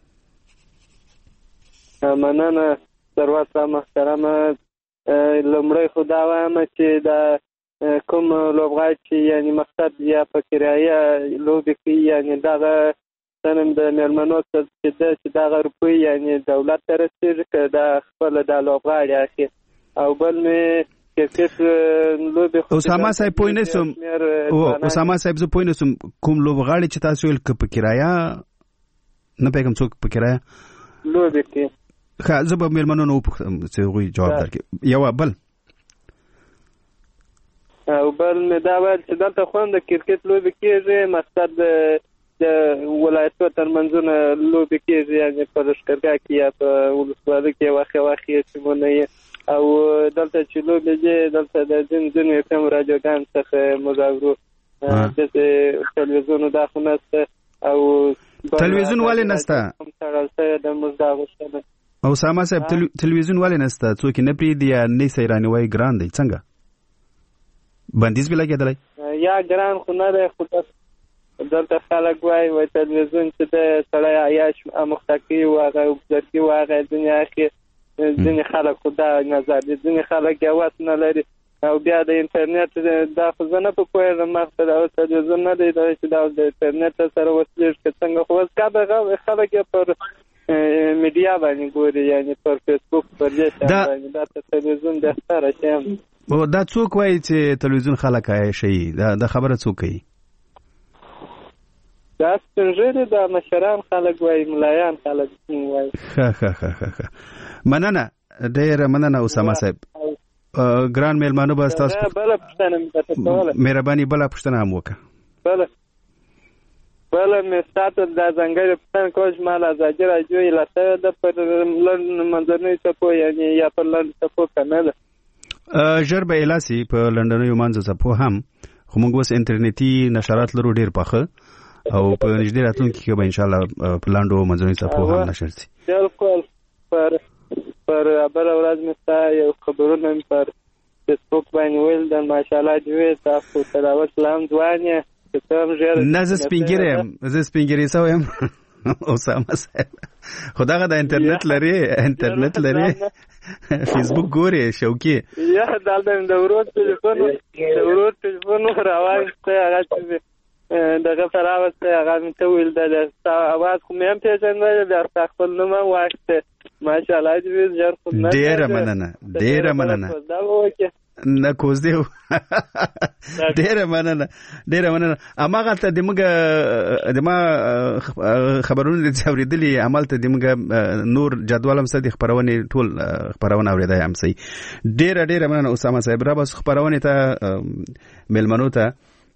مننه سرور صاحب محترمه. لمړی خدا وایم چې دا کوم لوبغاړي چې یعنی مقصد یا فکرایه لوبي کوي یعنی دغه سنم د مېلمنو څخه چې دغه روپي یعنی دولت ته رسېږي که دا خپل د لوبغاړي اخی او بل مې اسامه صاحب پوه نه سم او اسامه صاحب زه پوه نه سم کوم لوبغاړي چې تاسو یې په کرایه نه پیغام څوک په کرایه لوبي کوي. ښه زه به مېلمنو نه وپوښتم چې هغوی جواب درکړي. یو بل او بل مې دا ویل چې دلته خوند د کرکټ لوبي کېږي، مقصد د ولایتو ترمنځونه لوبي کېږي یعنې په لښکرګاه کې یا په ولسوالۍ کې واخې واخې ټیمونه یې او دلته چې لوبې دي دلته د ځینې ځینې کم راډیوګان څخه مزاورو داسې تلویزیون دا خو نشته او تلویزیون ولې نشته؟ د مزدا غوښتنه. اسامه صاحب تلویزیون ولې نشته؟ څوک نه پرېږدي یا نه یې رانیوی ګران دی څنګه؟ بندیز به لګېدلی؟ یا ګران خو نه دی خو دلته خلک وایي وایي تلویزیون چې د سړی عیاش اموخته کوي و هغه اوبزر کوي و هغه ځینې اخي ځینې خلک خو دا نظر دي، ځینې خلک یې وس نه لري او بیا د انټرنیټ دا خو زه نه په پوهېږم، ما ته دا اوس تلویزیون نه دی دغه چې دا د انټرنیټ سره وصلېږي که څنګه، خو اوس کا دغه خلک یې پر میډیا باندې ګوري، یعنی پر فیسبوک پر دې شیان باندې. دا ته تلویزیون بهتره شی هم دا څوک وایي چې تلویزیون خلک شي؟ دا خبره څوک کوي؟ دا سپین ږیري، دا مشران خلک وایي، ملایان خلک وایي. ښه ښه ښه ښه مننه، ډېره مننه اسامه صاحب. ګران میلمانو به ستاسو بله پوښتنه مې درته کوله. مهرباني بله پوښتنه هم وکړه. بله بله مې ستا ته دا ځانګړې پوښتنه کوله چې ما له ازادي راډیو ایله شوې ده پر لنډ منځنیو څپو، یعنې یا پر لنډو څپو که نه ده؟ ژر به ایله سي په لنډنیو منځو څپو هم، خو موږ اوس انټرنیټي نشرات لرو ډېر پاخه او په نږدې راتلونکي کې به انشاءالله په لنډو منځنیو څپو هم نشر سي. بالکل. پر پر بله ورځ مې ستا یو خبرونه مې پر فیسبوک باندې ویل ده، ماشاءالله دې ویل تا خو تلاوت لا هم ځوان یې چې ته هم ژر. نه زه سپین ږیری یم، زه سپین ږیری سوی یم اسامه صاحب. خو دغه د انټرنیټ لري، انټرنیټ لري، فیسبوک ګورې شوقي؟ یا دلته مې د ورور ټلیفون د ورور ټلیفون راواخیستی، هغه چې دغه ته راوستی، هغه مې ته ویل ده ستا اواز خو مې هم پېژندلی، بیا ستا خپل نوم هم واخیستی. ماشاءالله دې ویل ژر خو نه. ډېره مننه، ډېره مننه. دا به وکړې نه کوزدې و. ډېره مننه، ډېره مننه. هماغلته د موږ د ما خبرونه چې اورېدلي، همالته د موږ نور جدول هم څه د خپرونې ټول خپرونه اورېدی هم صحیح. ډېره ډېره مننه اسامه صاحب. را بس خپرونې ته میلمنو ته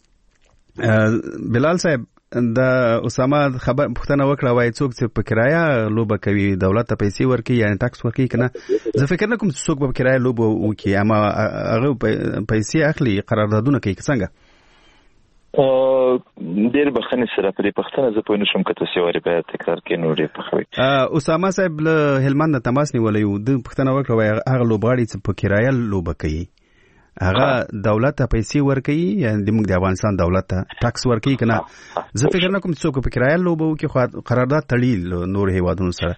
بلال صاحب د اسامه خبر پوښتنه وکړه، وایي څوک چې په کرایه لوبه کوي دولت ته پیسې ورکوي، یعنې ټاکس ورکوي که نه؟ زه فکر نه کوم چې څوک په کرایه لوبه وکړي، اما هغه پیسې اخلي، قراردادونه کوي که څنګه؟ ډېر بخښنې سره په دې پوښتنه زه پوه نه شوم، که تاسې وارې باید تکرار کړئ نو ډېر پخوئ. اسامه صاحب له هلمند نه تماس نیولی و، ده پوښتنه وکړه، وایي هغه لوبغاړي چې په کرایه لوبه کوي هغه دولت ته پیسې ورکوي، یعنې زموږ د افغانستان دولت ته ټاکس ورکوي که نه؟ زه فکر نه کوم چې څوک په کرایه لوبه وکړي، خو قرارداد تړي نور هیوادونو سره.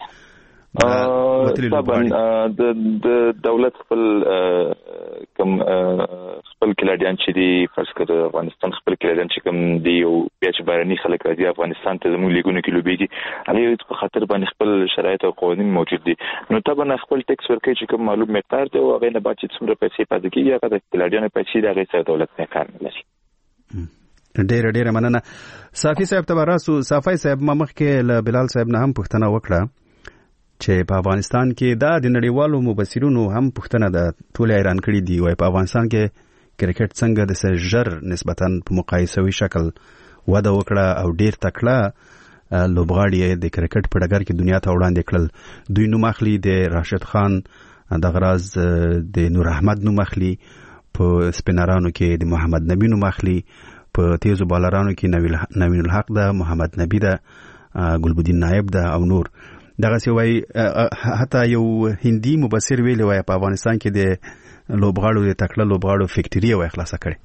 د دولت خپل کوم خپل کلاډیان چې دي، فرض کړه افغانستان خپل کلاډیان چې کوم دي او بیا چې بهرني خلک راځي افغانستان ته زموږ لیګونو کې لوبېږي، هغې په خاطر باندې خپل شرایط او قوانین موجود دي، نو طبعا خپل ټیکس ورکوي چې کوم معلوم مقدار دی، او هغې نه بعد چې څومره پیسې پاتې کېږي هغه د کلاډیانو پیسې د هغې سره دولت نه کار نه لري. ډېره ډېره مننه. صافي صاحب ته به راسو. صافي صاحب ما مخکې له بلال صاحب نه هم پوښتنه وکړه چې په افغانستان کې دا د نړیوالو مبصرونو هم پوښتنه ده، ټول حیران کړي دي، وایي په افغانستان کې کرکټ څنګه د سر ژر نسبتاً په مقایسوي شکل وده وکړه او ډېر تکړه لوبغاړي د کرکټ په ډګر کې دنیا ته وړاندې کړل. دوی نوم اخلي د راشد خان، دغه راز د نور احمد نوم اخلي، په سپینرانو کې د محمد نبی نوم اخلي، په تیزو بالرانو کې نوین الحق ده، محمد نبی ده، ګلبدین نایب ده او نور. دغه سی وای حتی یو هندي مبصر ویلی وای په افغانستان کې د لوبغاړو د تکړه لوبغاړو فیکټری وای خلاصه کړي.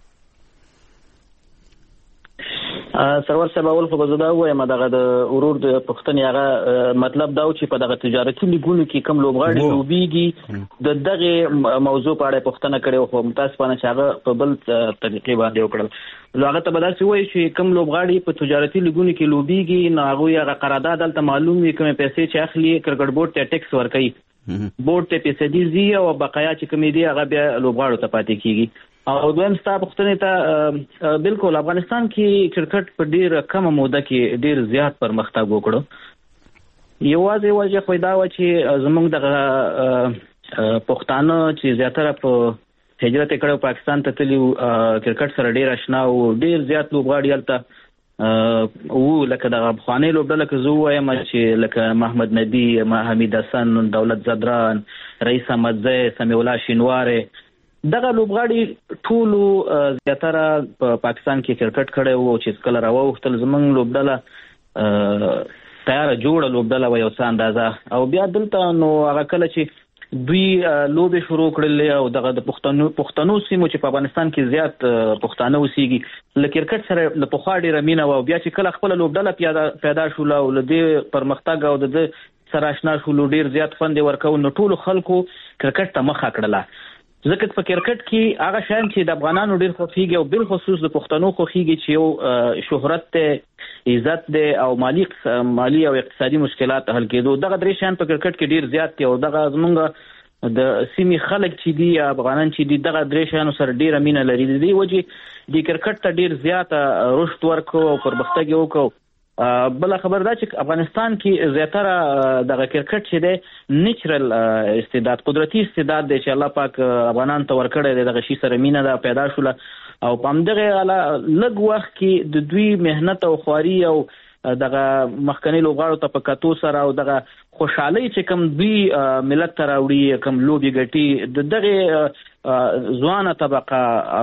سرور صاحب اول خو به زه دا وایم دغه د ورور د پښتنې هغه مطلب دا و چې په دغه تجارتي لیګونو کې کم لوبغاړي لوبېږي، د دغه موضوع په اړه پوښتنه کړې خو متاسفانه چې هغه په بل طریقې باندې وکړل. نو هغه ته به داسې وایي چې کم لوبغاړي په تجارتي لیګونو کې لوبېږي، نو هغوی هغه قرارداد دلته معلوم وي، کومې پیسې چې اخلي کرکټ بورډ ته ټیکس ورکوي، بورډ ته فیصدي ځي او بقایا چې کومې دي هغه بیا لوبغاړو ته پاتې کېږي. او دویم ستا پوښتنې ته بالکل افغانستان کې کرکټ په ډېره کمه موده کې ډېر زیات پرمختګ وکړو. یوازې وجه خو دا وه چې زموږ دغه پښتانه چې زیاتره په هجرت یې کړی پاکستان ته تللي کرکټ سره ډېر اشنا وو، ډېر زیات لوبغاړي هلته وو، لکه دغه پخوانۍ لوبډله که زه ووایم چې لکه محمد نبي، حمید حسن، دولت زدران، رئیس احمدزی، سمیع الله شینوارې، دغه لوبغاړي ټولو زیاتره په پاکستان کې کرکټ کړی وو چې کله راووښتل زموږ لوبډله تیاره جوړه لوبډله وه یو څه اندازه، او بیا دلته نو هغه کله چې دوی لوبې شروع کړلې او دغه د پښتنو پښتنو سیمو چې په افغانستان کې زیات پښتانه اوسېږي له کرکټ سره له پخوا ډېره مینه وه، او بیا چې کله خپله لوبډله پیدا پیدا شوله او له دې پرمختګ او د ده سره آشنا شول ډیر زیات خوند ورکو نو ټول خلکو کرکټ ته مخه کړله ځکه په کرکټ کې هغه شان چې د افغانانو ډیر خوښیږي او بل خصوص د پښتنو خوښیږي چې یو شهرت ته عزت ده او مالی مالی او اقتصادي مشکلات حل کېدو دغه درې شان په کرکټ کې ډیر زیات دي او دغه زمونږ د سیمې خلک چې دي افغانان چې دي دغه درې شانو سره ډیره مینه لري د دې وجې د کرکټ ته ډیر زیات رشد ورکو او پرمختګ وکړو بل خبر دا چې افغانستان کې زیاتره دغه کرکټ چې دی نیچرل استعداد قدرتي استعداد دی چې الله پاک افغانان ته ورکړی دی دغه شي سره مینه ده پیدا شوله او په همدغه لږ وخت کې د دوی مهنت او خواري او دغه مخکنی لوبغاړو ته په کتو سره او دغه خوشحالي چې کوم دوی ملت ته راوړي کوم لوبي ګټي د دغه ځوانه طبقه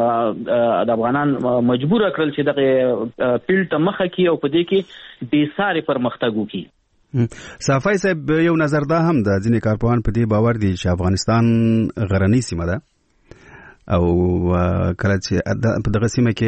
د افغانان مجبور کړل چې دغه فیلډ ته مخه کړي او په دې کې بې ساري پرمختګ وکړي صافی صاحب یو نظر دا هم د ځینې کارپوهان په دې باور دي چې افغانستان غرنۍ سیمه ده او کله چې په دغه سیمه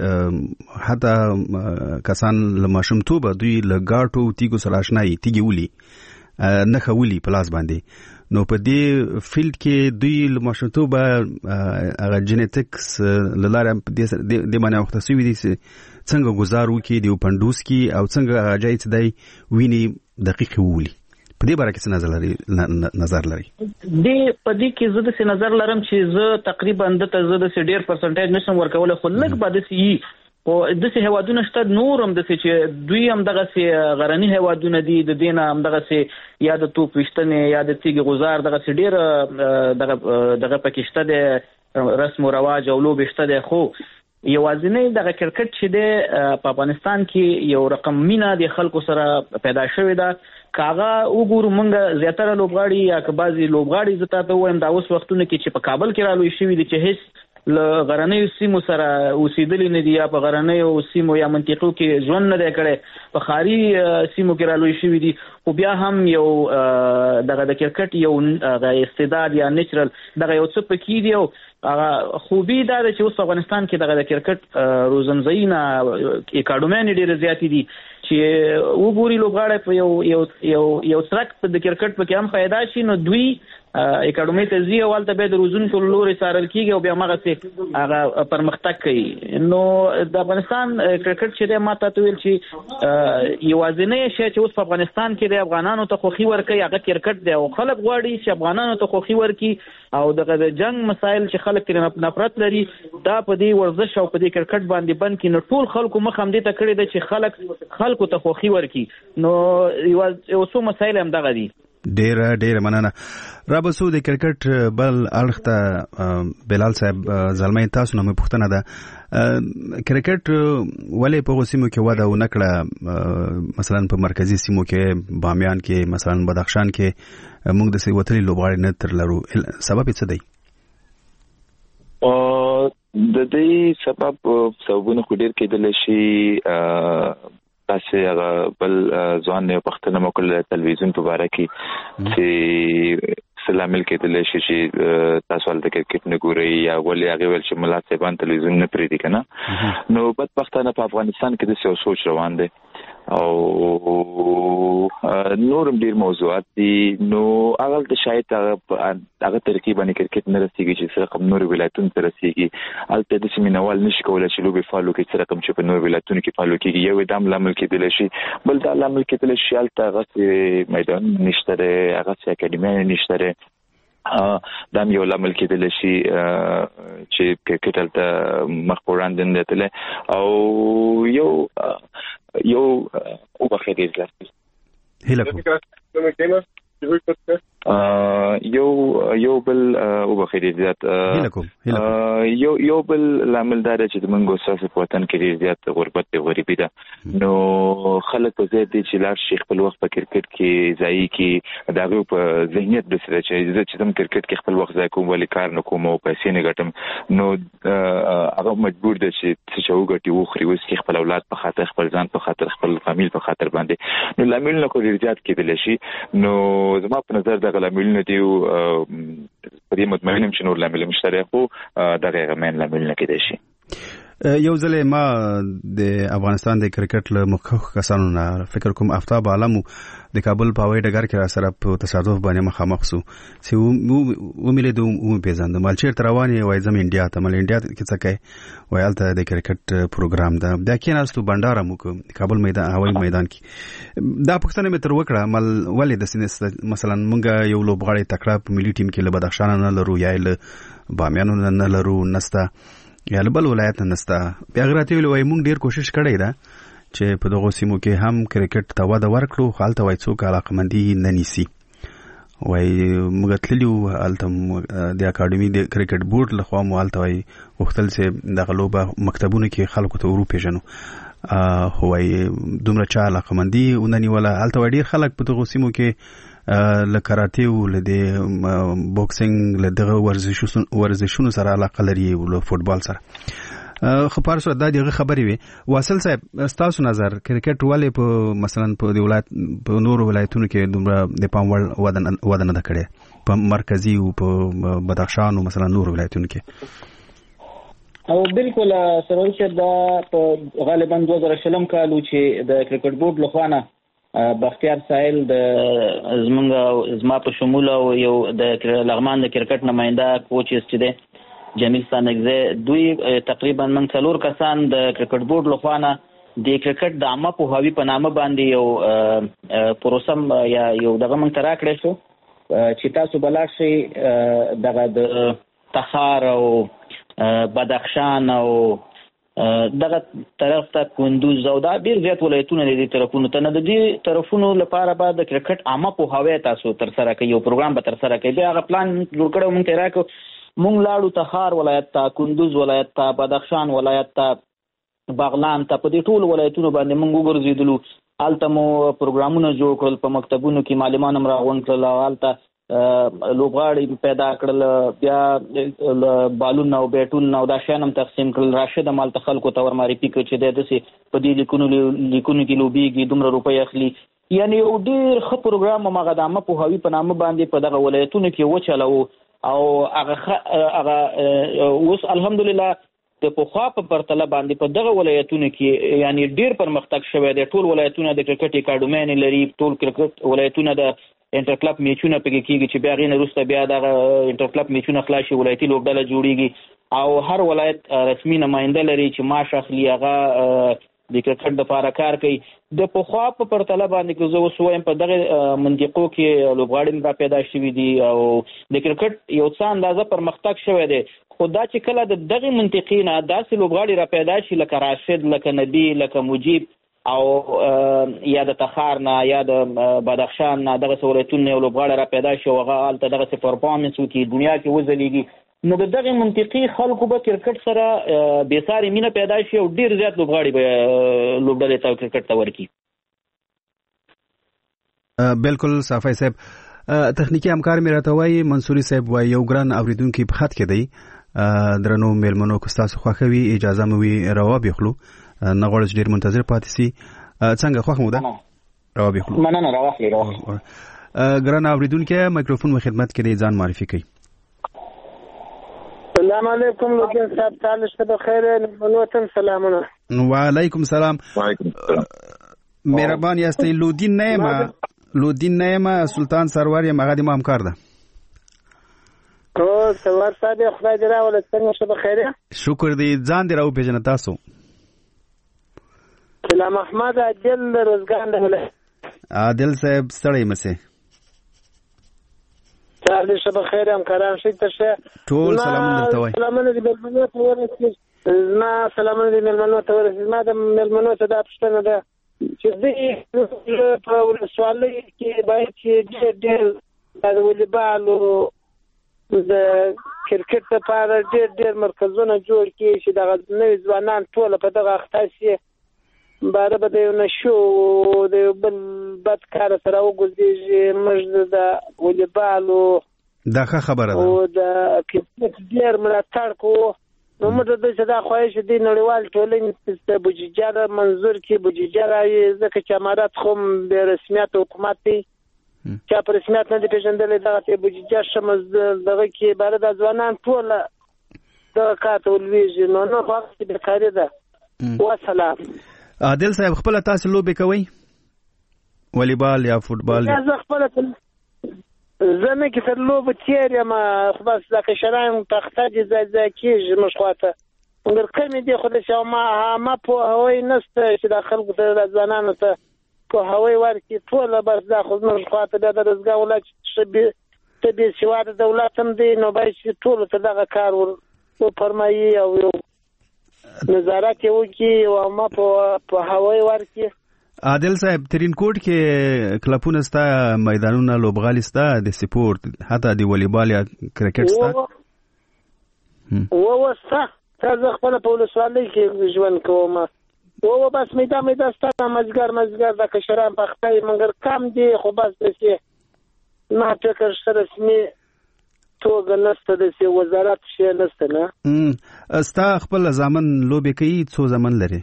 کې حتی کسان له ماشومتوبه دوی له ګاټو تیګو سره آشنا دي تیګي ولي نه خولي پلاس باندې نو په دې فیلډ کې دوی له ماشومتوبه هغه جینټکس لاره په دې د باندې وخت سوي دي څنګه گزار وکي دی پندوس کې او څنګه راځي چې دی ویني دقیق وولي په دې باره کې څه نظر لري نظر لري دې په دې کې زه د نظر لرم چې زه تقریبا د ته زه د ډیر پرسنټیج نشم ورکول خو لږ به د سی او د څه هوادونه شته نورم د څه چې دوی هم دغه سي غرنی هوادونه دي د دینه هم دغه سي یا د توپ وشتنه یا د تیګ گزار دغه سي ډیر دغه دغه پکشته د رسم او رواج او لوب شته د خو یوازینی دغه کرکټ چې د په افغانستان کې یو رقم مینا د خلکو سره پیدا شوې ده کاغه وګورو مونږ زیاتره لوبغاړي یا که بعضي لوبغاړي زته ته وایم دا اوس وختونه کې چې په کابل کې رالوي شوی دي چې هیڅ ل غرنۍ سیمو سره اوسېدلې نه دي یا په غرنۍ سیمو یا منطقو کې ژوند نه دی کړی په خاري سیمو کې رالوي شوی دي خو بیا هم یو دغه د کرکټ یو استعداد یا نیچرل دغه یو څه پکې دی او خوبي دا چې اوس افغانستان کې دغه د کرکټ روزنځایونه اکاډمۍ ډېر زیات دي چې وګوري لوبغاړي په یو یو یو یو څرک د کرکټ په کې هم پیدا شي نو دوی اکاډمۍ ته ځي او ولته به د روزونکو لوري سارل کیږي او بیا هغه څه هغه پرمختګ کوي نو د افغانستان کرکټ چې د ماته تویل چې یوازینی شی چې اوس په افغانستان کې د افغانانو ته خوخي ورکي هغه کرکټ دی او خلک غواړي چې افغانانو ته خوخي ورکي او دغه د جنگ مسایل چې خلک ترې نفرت لري دا په دې ورزش او په دې کرکټ باندې بند کې نو ټول خلکو مخ هم دې ته کړی دی چې خلک خلکو ته خوخي ورکي نو یو څو مسایل هم دغه دي ډیر ډیر مننه رابسو د کرکټ بل اړخته بلال صاحب زلمه تاسو نه پوښتنه ده کرکټ ولې په سیمو کې وده و نکړه مثلا په مرکزی سیمو کې بامیان کې مثلا بدخشان کې موږ د سیوتلي لوبغاړي نه تر لرو سبب څه دی او د دې سبب سببونه خو ډیر کېدل شي تاسو هغه بل ځوان نه پښتنه مکل تلویزیون په اړه کې چې سلامل کېدل شي چې تاسو ول د کرکټ نه ګوري یا ولې هغه ول چې ملات سبان تلویزیون نه پریدي کنه نو بدبختانه په افغانستان کې د سیاسي سوچ روان دي او نورم ډیر موضوعات دي نو هغه د شاید هغه ترکیب باندې کرکټ نه رسیږي چې څه رقم نور ولایتونو ته رسیږي البته د سیمینوال نشي کولای چې لوبي فالو کې څه رقم چې په نور ولایتونو کې فالو کېږي یو دام لامل کېدل شي بل دا لامل کېدل شي البته هغه میدان نشته هغه اکاډمي نشته دا یو لامل کېدل شي چې کرکټ ته مخ وړاندې نه تله او یو یو او بخیر ځل هله یو یو بل او بخیر زیات یو یو بل لامل دا چې د منګو ساسه په وطن کې زیات غربت او غریبی ده نو خلک په زیات دي چې لار شیخ په وخت په کرکټ کې ځای کې دا په ذهنیت د سره چې چې زم کرکټ کې خپل وخت ځای کوم ولې کار نه کوم او پیسې نه ګټم نو هغه مجبور دي چې څه وګټي او خري وس کې خپل اولاد په خاطر خپل ځان په خاطر خپل فامیل په خاطر باندې نو لامل نه کوي زیات کېدل شي نو زما په نظر دا لاملونه دي په دې مطمئنم چې نور لامل مشترک خو دا غیر من لامل نه کېدای شي یو ځل ما د افغانستان د کرکټ له مخکښ کسانو نه فکر کوم آفتاب عالم د کابل په هوایي ډګر کې را سره په تصادف باندې مخامخ سو چې و ملي د و پیژند مال چیرته روانې وای زم انډیا ته مال انډیا کې څه کوي وایالته د کرکټ پروګرام دا د کیناستو بندر مو کابل میدان هوایي میدان کې دا پښتنه مې تر وکړه مال ولې د سینې مثلا مونږ یو لوبغاړی تکړه په ملي ټیم کې له بدخشان نه لرو یا له بامیانو نه لرو نستا یا بل ولایت نستا بیا غراتی ویلوي مونږ ډیر کوشش کړی دا چې په دغه سیمو کې هم کرکټ ته وده ورکړو خالته وای څوک علاقمندي نه نیسي وای موږ تللیو التم د اکیډمي د کرکټ بورډ له خوا مالته وای وختل چې د غلوبه مکتبونو کې خلکو ته ورو پیژنو ا هوای دومره چا علاقمندي ونني ولا الته ډیر خلک په دغه سیمو کې ل کراته او ل د بوکسینګ ل دغه ورزشونو ورزشونو سره علاقه لري او ل فوتبال سره خو پارسو د دغه خبرې وي واصل صاحب تاسو نظر کرکټ ولې په مثلا په د ولایت په نورو ولایتونو کې دومره د پام وړ ودن ودن نه کړي په مرکزی او په بدخشان او مثلا نورو ولایتونو کې او بالکل سره چې دا په غالبا دوه زره شلم کالو چې د کرکټ بورډ لخوانه بختیار ساحل د زمونږ زما په شمول او یو د لغمان د کرکټ نماینده کوچز چې دی جمیل سانګزه دوی تقریبا من څلور کسان د کرکټ بورډ لخوانه د کرکټ د عامه پوهاوی په نامه باندې یو پروسم یا یو دغه من ترا کړی شو چې تاسو بلار شي دغه د تخار او بدخشان او دغه طرف ته کندوز او دا ډیر زیات ولایتونه دي طرفونو ته نه د دې طرفونو لپاره بعد د کرکټ عامه پوهاوی تاسو تر سره کوي یو پروګرام به تر سره کوي بیا هغه پلان جوړ کړو مونږ ته راکو مونږ لاړو تخار ولایت ته کندوز ولایت ته بدخشان ولایت ته باغلان ته په دې ټول ولایتونو باندې مونږ وګرځیدلو الته مو پروګرامونه جوړ کړل په مکتبونو کې معلمان هم راغونډ کړل الته لوبغاړي پیدا کړل بیا بالون او بیټون او دا شانم تقسیم کړل راشد مال تخلکو تور معرفي کړ چې د دسي په دې لیکونو لیکونو کې لوبيږي دومره روپۍ اخلي یعنی یو ډیر ښه پروګرام مغه د عامه پوهاوی په نامه باندې په دغه ولایتونو کې وچلو او هغه هغه اوس الحمدلله د پوخا په پرتله باندې په دغه ولایتونو کې یعنی ډیر پرمختګ شوی دی ټول ولایتونه د کرکټ اکیډمي لري ټول کرکټ ولایتونه د انټر کلب میچونه پکې کیږي چې بیا غینه روسته بیا د انټر کلب میچونه خلاصي ولایتي لوبډله جوړیږي او هر ولایت رسمي نماینده لري چې معاش اخلي هغه د کرکټ لپاره کار کوي د پوخا په پرتله باندې کې زه وسوم په دغه منطقو کې لوبغاړي را پیدا شوي دي او د کرکټ یو څه اندازه پرمختګ شوی دی خو دا چې کله د دغه منطقې نه داسې لوبغاړي را پیدا شي لکه راشد لکه نبی لکه مجیب او یا د تخار نه یا د بدخشان نه دغه ولایتونه یو لوبغاړی را پیدا شي او هغه هلته دغسې پرفارمنس وکړي دنیا کې وځلیږي نو د دغې منطقې خلکو به کرکټ سره بېسارې مینه پیدا شي او ډېر زیات لوبغاړي به لوبډلې ته کرکټ ته ورکړي. بالکل صافی صاحب تخنیکی همکار مې راته وایي منصوري صاحب وایي یو ګران اورېدونکي په خط کې دی درنو مېلمنو که ستاسو خوښوي اجازه مې وي راوبخلو نه غواړم چې ډېر منتظر پاتې سي څنګه خوښ مو ده راوبخلو مننه راواخلئ راواخلئ ګران اورېدونکي مایکروفون مو خدمت کې دی ځان معرفي کوي. السلام علیکم لوګین صاحب تعالی شته بخیر نوتن سلامونه. وعلیکم سلام. مهربان یاستئ لودین نیما لودین نیما سلطان سرور یم هغه د ما همکار ده. او سرور صاحب خدای دې راولې څنګه شته بخیر. شکر دې ځان دې راو پیژنه تاسو. سلام احمد عادل روزګان ده. عادل صاحب ستړی مسه. تعالی شبه خیر هم کرام شي ته ټول سلامونه درته وای. سلامونه دې ملمنو ته ورسېږي ما سلامونه دې ملمنو ته ورسېږي ما د ملمنو ته دا پوښتنه ده چې دې په ولسوالۍ کې باید چې ډېر ډېر د والیبال او د کرکټ لپاره ډېر ډېر مرکزونه جوړ کړي چې دغه نوي ځوانان ټول په دغه اخته شي باره به د یو نشو د یو بل بد کار سره وګرځېږي موږ د والیبالو دا ښه خبره ده او د کرکټ ډېر ملاتړ کوو نو موږ د دې دا خواهش دی نړیوال ټولنې د بودیجه منظور کې بودیجه راوي ځکه چې امارات خو د رسمیت حکومت دی چې په رسمیت نه دی پیژندلی دغه بودیجه شمه دغه کې باره د ځوانان ټول دغه کار ته ولوېږي نو نه خو هغسې بېکاري ده. وسلام. عادل صاحب خپله تاسې لوبې کوئ والیبال یا فوټبال؟ زه خپله زه نه کې تر لوبو تېر یم خو بس دا کشران تخته دي ځای ځای کېږي زموږ خوا ته مګر کمې دي خو داسې عامه پوهاوی نشته چې دا خلکو ته دا ځوانانو ته پوهاوی ورکړي ټوله بس دا خو زموږ خوا ته بیا د روزګار ولایت ښه ته بې سواده دولت هم دی نو باید چې ټولو ته دغه کار وفرمایي او یو نظارت یې وکړي او عامه پوهاوی ورکړي. عادل صاحب ترینکوټ کې کلبونه ستا میدانونه لوبغالي ستا د سپورت حتی د والیبال یا کرکټ ستا؟ ووه سته زه خپله په ولسوالۍ کې ژوند کوم ووه بس میدا میدا سته مازدیګر مازدیګر د کشران پخته یې مګر کم دي خو بس داسې نه فکر ښه رسمي توګه نشته داسې وزارت شی نشته نه. ستا خپل زامن لوبې کوي څو زامن لري؟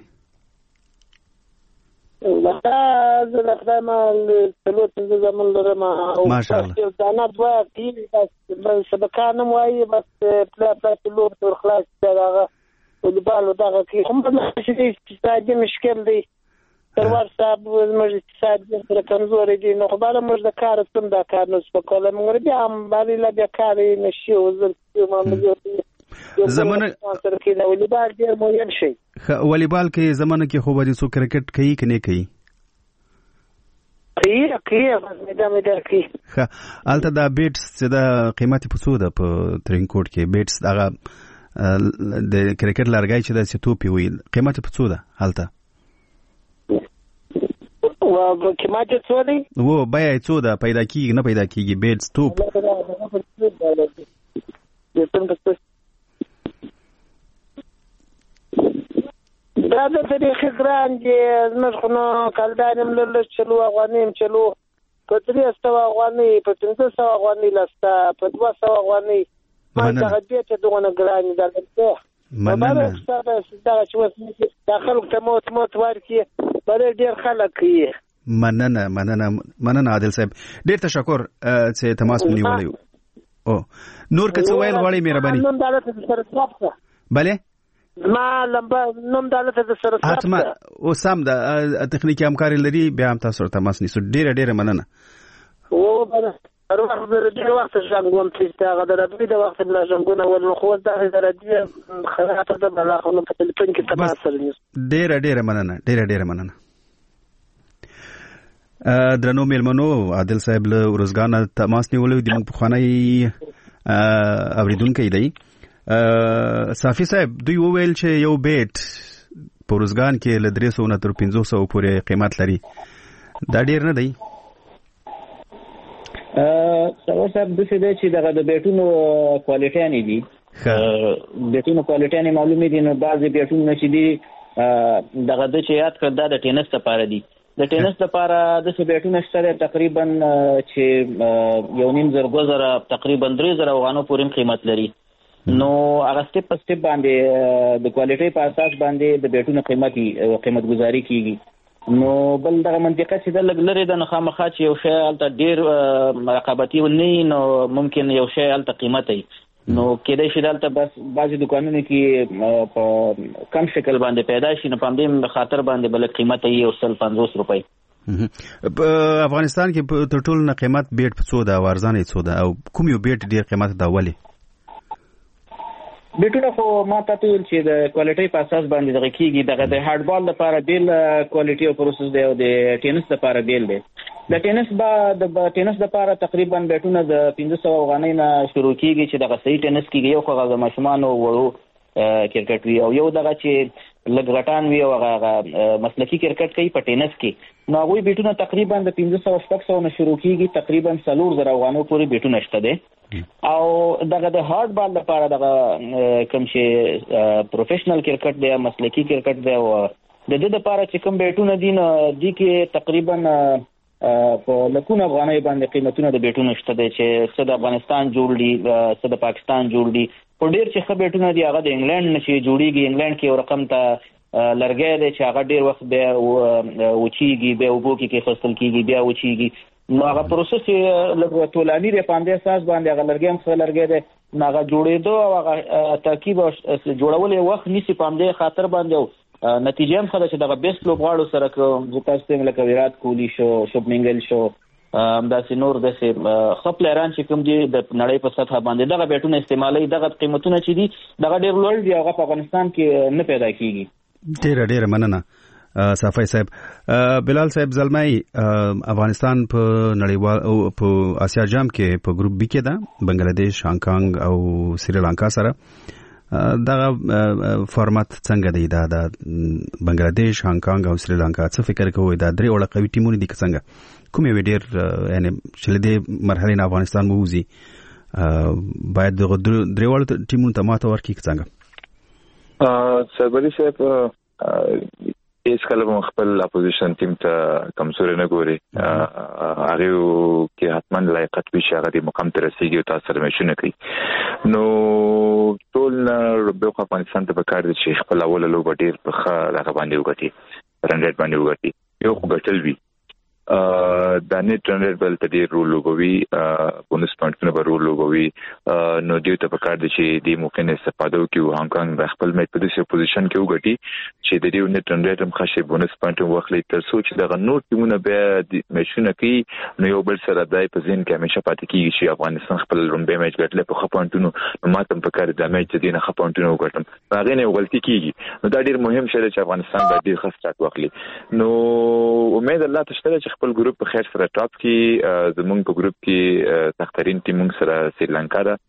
زه د خدای ما څلور پنځه زامن لرم او یو دانه دوه کوي بس سبقان هم وایي بس پلا پلاسې لوب ته ورخلاص دی دغه والیبال و دغه کوي خو چې دی اقتصادي مشکل دی سروار صاحب زموږ اقتصاد سره کمزوری دی نو خو بالا موږ د کار څوم دا کار نه شو کولی مګر بیا هم بالي لا بیا کار یې نه شي او زه زمانه والیبال ډېر مهم شي. والیبال کې زمانه کې خو به څو کرکټ کوي که نه کوي؟ کوي کوي میدا میدا کوي. ښه هلته دا بیټس چې دا قیمت یې په څو ده په ترینکوټ کې بیټس هغه د کرکټ لرګی چې داسې توپ یې وي قیمت یې په څو ده هلته؟ قیمت یې څو دی؟ و بیه یې څو ده پیدا کېږي نه پیدا کېږي بیټس توپ؟ دا د طریقې ګران دي زموږ خو نو کلدار یم لږ چلو افغانۍ یم چلو په درې سوه افغانۍ په پنځه سوه افغانۍ لسته په دوه سوه افغانۍ ما دغه دې ته دغونه ګران دي دلته مننه دغه چې اوس دا خلکو ته موت موت ورکړي بلې ډېر خلک کوي. مننه مننه مننه عادل صاحب ډېر تشکر چې تماس مو نیولی او نور که څه ویل غواړئ مهرباني؟ بله ما لمبه نوم دالته د سره حتما او سم د تخنیکی همکاري لري بیا هم تاسو سره تماس نیسو. ډیره ډیره مننه. او بله هر وخت ډیر وخت ژوندون چې هغه د ربي د وخت بل ژوندونه ول خو د درجه خلاصه د بل خو په تلیفون کې تماس سره نیسو. ډیره ډیره مننه ډیره ډیره مننه. درنو میلمنو عادل صاحب له ورزګان تماس نیولې د موږ په خواني اوریدونکو دی. صافي صاحب دوی وویل چې یو بیت په ورزګان کې له درې سوه نه تر پنځه سوه پورې قیمت لري دا ډیر نه دی؟ سروار صاحب داسې دی چې دغه د بیټونو کوالټیانې دي بیټونو کوالټیانې معلومې دي نو بعضې بیټونه چې دي دغه ده چې یاد کړ دا د ټینس لپاره دي د ټینس لپاره داسې بیټونه شته دی تقریبا چې یو نیم زر دوه زره تقریبا درې زره افغانو پورې قیمت لري نو هغه سټپ په سټپ باندې د کوالټۍ په اساس باندې د بیټونو قیمت قیمت گزاري کیږي. نو بل دغه منطقه چې د لږ لرې ده نو خامخا چې یو شی هلته ډېر رقابتي نه وي نو ممکن یو شی هلته قیمت وي نو کېدای شي دلته بس بعضې دوکانونو کې په کم شکل باندې پیدا شي نو په همدې خاطر باندې بل قیمت یې یو سل پنځوس روپۍ. په افغانستان کې تر ټولو نه قیمت بیټ په څو ده او ارزانه یې څو ده او کوم یو بیټ ډېر قیمت ده ولې؟ بیټونه خو ما ته ویل چې د کوالټۍ په اساس باندې دغه کېږي دغه د هارډ بال لپاره بیل کوالټي او پروسس دی او د ټینس لپاره بیل دی. د ټینس با د ټینس لپاره تقریبا بیټونه د پنځه سوه افغانۍ نه شروع کېږي چې دغه صحیح ټینس کېږي یو خو هغه د ماشومانو وړو کرکټ وي او یو دغه چې لږ غټان وي او هغه مسلکي کرکټ کوي په ټینس کې نو هغوی بیټونه تقریبا د پنځه سوه شپږ سوه نه شروع کېږي تقریبا څلور زره افغانو پورې بیټونه شته دی او دغه د هارډ بال لپاره دغه کوم چې پروفیشنل کرکټ دی مسلکي کرکټ دی او د دې لپاره چې کوم بیټونه دي نو دې کې تقریبا په لکونه افغانۍ باندې قیمتونه د بیټونو شته دی چې څه د افغانستان جوړ دي څه د پاکستان جوړ دي په ډېر چې ښه بیټونه دي هغه د انګلینډ نه چې جوړېږي انګلینډ کې یو رقم ته لرګی دی چې هغه ډېر وخت بیا وچېږي بیا اوبو کې کېښودل کېږي بیا وچېږي نو هغه پروسس لږ طولاني دی، په همدې اساس باندې هغه لرګی هم ښه لرګی دی، نو هغه جوړېدو او هغه ترکیب جوړول یې وخت نیسي، په همدې خاطر باندې او نتیجه هم ښه ده چې دغه بیسټ لوبغاړو سره که تاسو ته لکه ویرات کوهلي شو، شوبمن ګیل شو، همداسې نور داسې ښه پلیران چې کوم دي د نړۍ په سطحه باندې دغه بیټونه استعمالوي، دغه قیمتونه چې دي دغه ډېر لوړ دي، هغه په افغانستان کې نه پیدا کېږي. ډېره ډېره مننه صافی صاحب. بلال صاحب زلمای، افغانستان په نړیوال او په آسیا جام کې په ګروپ بی کې ده، بنگلاديش، هانګ کانګ او سریلانکا سره. دغه فارمات څنګه دی؟ دا د بنگلاديش، هانګ کانګ او سریلانکا څه فکر کوئ؟ دا درې وړه قوي ټیمونه دي که څنګه؟ کوم یو ډېر یعنی چې دې مرحله نه افغانستان ووځي باید دغه درې وړه ټیمونو ته ماته ورکړي که څنګه؟ سربري صاحب هیڅ کله به خپل اپوزیشن ټیم ته کمزوري نه ګوري، هغه کې حتما لایقت وي چې هغه د مقام ته رسیږي او تاسو سره مشونه کوي. نو ټول د افغانستان ته په کار دي چې خپل اول لوب ډیر په ښه هغه باندې وګټي، رن ریټ باندې وګټي، یو خو ګټل وي د نیټ رن ریټ بل ته ډیر رول لوبوي، بونس پوینټونه به رول لوبوي. نو دوی ته په کار دي چې د موقع نه استفاده وکړي او هانګ کانګ د خپل میچ په داسې پوزیشن کې وګټي چې د دې نیټ رن ریټ هم ښه شي، بونس پوینټ هم واخلي، تر څو چې دغه نور ټیمونه بیا د میچونه کوي نو یو بل سره دای په ذهن کې همیشه پاتې کیږي چې افغانستان خپل لومړی میچ ګټلی په ښه پوینټونو، نو ماته هم په کار د میچ د دې نه ښه پوینټونه وګټم، هغې نه یو غلطي کیږي. نو دا ډېر مهم شی دی چې افغانستان باید ډېر ښه سټارټ واخلي. نو امید الله ته شته چې خپل ګروپ په خیر سره ټاپ کې زمونږ په ګروپ کې سخترین ټیم موږ سره سریلانکا ده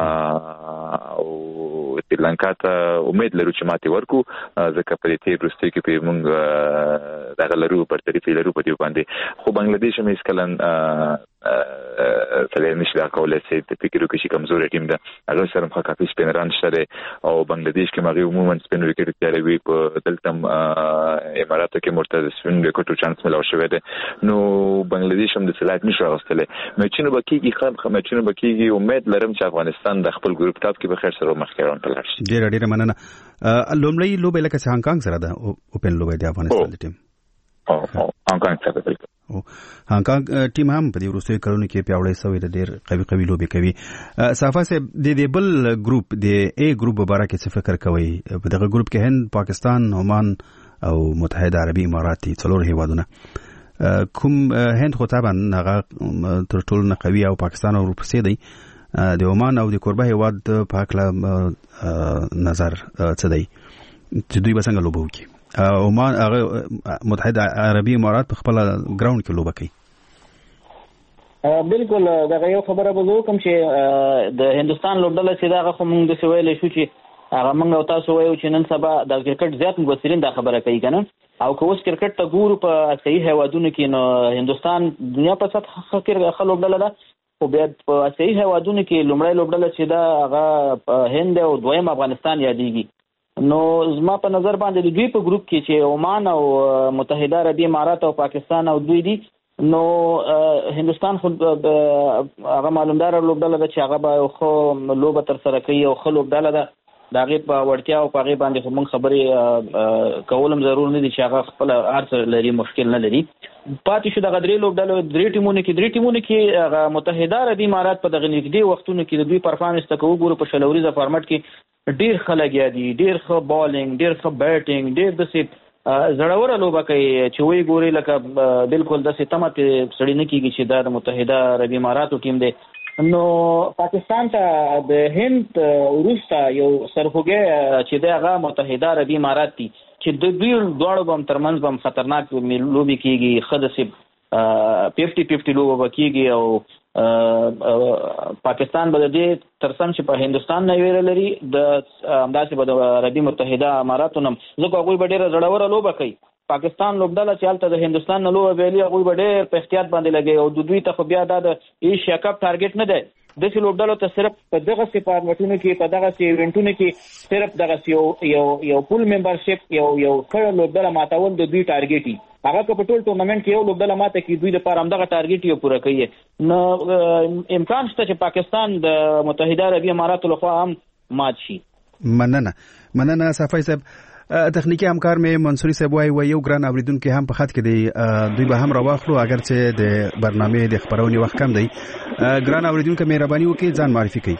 او سریلانکا ته امید لرو چې ماتې ورکو، ځکه په دې تیر وروستیو کې په موږ دغه لرو برتري لرو په دې باندې. خو بنگلاديش هم هېڅکله سره نشي دا کولای چې د فکر وکړي چې کمزوري ټیم ده، هغه سره هم ښه کافي سپینران شته او بنگلاديش کې هغوی عموما سپین وکټ تیاروي، په دلته هم اماراتو کې ورته د سپین وکټو چانس میلاو شوی دی. نو بنگلاديش هم د صلاحیت نشي راوستلی، میچونه به کېږي، ښه میچونه به کېږي. امید لرم چې افغانستان د خپل ګروپ ټاپ کې به خیر سره مخکې روان ته لاړ شي. ډېره ډېره مننه. لومړی لوبه لکه چې هانګ کانګ سره ده، اوپن لوبه د افغانستان د ټیم او هانګ کانګ سره بالکل او هانګ کانګ ټیم هم په دې وروستیو کلونو کې پیاوړی شوی دی، ډېر قوي قوي لوبې کوي. صافی صاحب، د دې بل ګروپ د ای ګروپ په اړه کې څه فکر کوئ؟ په دغه ګروپ کې هند، پاکستان، عمان او متحده عربي امارات دي، څلور هیوادونه. کوم هند خو طبعا هغه تر ټولو نه قوي او پاکستان او ورپسې دی. د عمان او د کوربه هیواد په هکله نظر څه دی چې دوی به څنګه لوبه وکړي؟ عمان هغه متحده عربي امارات په خپل ګراوند کې لوبه کوي. بالکل دغه یو خبره به وکم چې د هندستان لوبډله چې دغه خو موږ د ویلې شو چې هغه موږ او تاسو وایو چې نن سبا د کرکټ زیات مبصرین دا خبره کوي کنه، او که اوس کرکټ ته ګورو په صحیح هیوادونو کې نو هندستان دنیا په سطح کې لوبډله ده، خو بیا په صحیح هیوادونو کې لومړی لوبډله چې دا هغه هند او دویم افغانستان یادېږي. نو زما په نظر باندې د دوی په ګروپ کې چې عمان او متحده عربي امارات او پاکستان او دوی دي، نو هندستان خو هغه معلومدار لوبډله ده چې هغه به خو لوبه تر سره کوي او خو لوبډله ده، د هغې په وړتیا او په هغې باندې خو موږ خبرې کول هم ضرور نه دي چې هغه خپله هر څه لري، مشکل نه لري. پاتې شو دغه درې لوبډلو درې ټیمونو کې درې ټیمونو کې هغه متحده عربي امارات په دغه نږدې وختونو کې د دوی پرفارمنس ته که وګورو په شل اوریزه فارمټ کې ډېر ښه لګیا دي، ډېر ښه بالینګ، ډېر ښه بیټینګ، ډېر داسې زړوره لوبه کوي چې وایي ګوري لکه بالکل داسې تمه پرې سړی نه کېږي چې دا د متحده عربي اماراتو ټیم دی. نو پاکستان ته د هند وروسته یو سرخوږی چې دی هغه متحده عربي امارات دي چې د دوی دواړو به هم ترمنځ به هم خطرناک لوبې کېږي، ښه داسې ففټي ففټي لوبه به کېږي او پاکستان به د دې ترڅنګ چې په هندوستان نه ویره لري د همداسې به د عربي متحده اماراتو نه، ځکه هغوی به ډېره زړوره لوبه کوي. پاکستان لوبډله چې هلته د هندوستان نه لوبه ویلي هغوی به ډېر په احتیاط باندې لګوي او د دوی ته خو بیا دا د ایشیا کپ ټارګېټ نه دی. داسې لوبډلو ته صرف په دغسې فارمټونو کې په دغسې ایونټونو کې صرف دغسې یو یو یو پول ممبرشپ یو یو ښه لوبډله ماتول د دوی ټارګېټ وي. هغه که په ټول ټورنمنټ کې یو لوبډله ماته کړي دوی دپاره همدغه ټارګېټ یې پوره کوي. نو امکان شته چې پاکستان د متحده عربي اماراتو لخوا هم مات شي. مننه مننه صافی صاحب. تخنیکی همکار مې منصوري صاحب وایي و یو ګران اوریدونکو هم په خط کې دی دوی به هم راواخلو اگر چې د برنامه د خبرونې وخت کم دی. ګران اوریدونکو مهرباني وکړئ ځان معرفي کړئ.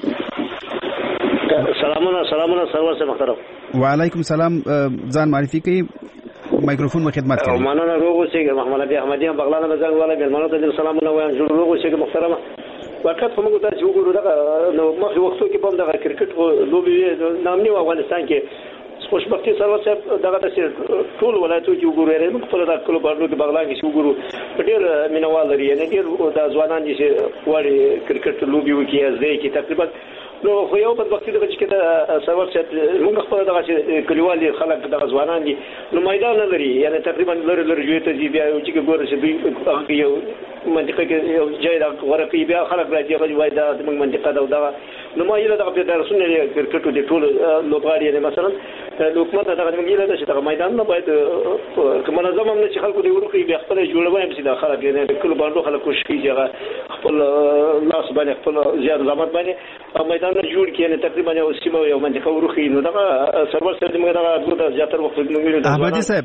سلامونه سلامونه سرور صاحب محترم. وعلیکم السلام ځان معرفي کړئ مایکروفون مو خدمت کوي. مننه روغ اوسئ محمد ابي احمدي بغلان مزنګ والا ملمنو ته سلامونه وایم جوړ روغ اوسئ محترمه. وقت په موږ ته چې وګورو دا نو مخکې وختو کې په دغه کرکټ لوبي نامني افغانستان کې خوشبختي سره صاحب دغه د ټول ولایتو کې وګورئ موږ په دغه کلو باندې کې بغلان کې وګورو ډېر مینوال لري یعنی ډېر د ځوانان چې وړي کرکټ لوبي وکي ازدې کې تقریبا نو خو یو په وخت کې چې دا سرور چې موږ خپل دغه کلیوالي خلک دغه ځوانان دي نو میدان لري یعنی تقریبا لري لري جوړ ته بیا یو چې ګورئ چې دوی یو منطقه کې یو ځای دا ورقي بیا خلک راځي هغه وایي دا د منطقه دا دا نو ما یې دغه د رسونه کرکټ د ټول لوبغاړي یعنی مثلا حکومت دغه موږ یې چې دغه میدان نه باید منظم هم چې خلکو دی ورکړي بیا خپل جوړوي چې دا خلک یې کله باندې خلک کوشش کوي هغه خپل لاس باندې خپل زیات زحمت باندې میدان جوړ کړي تقریبا یو سیمه یو منطقه ورکړي نو دغه سرور سره موږ دغه د زیاتره وخت موږ د احمدي صاحب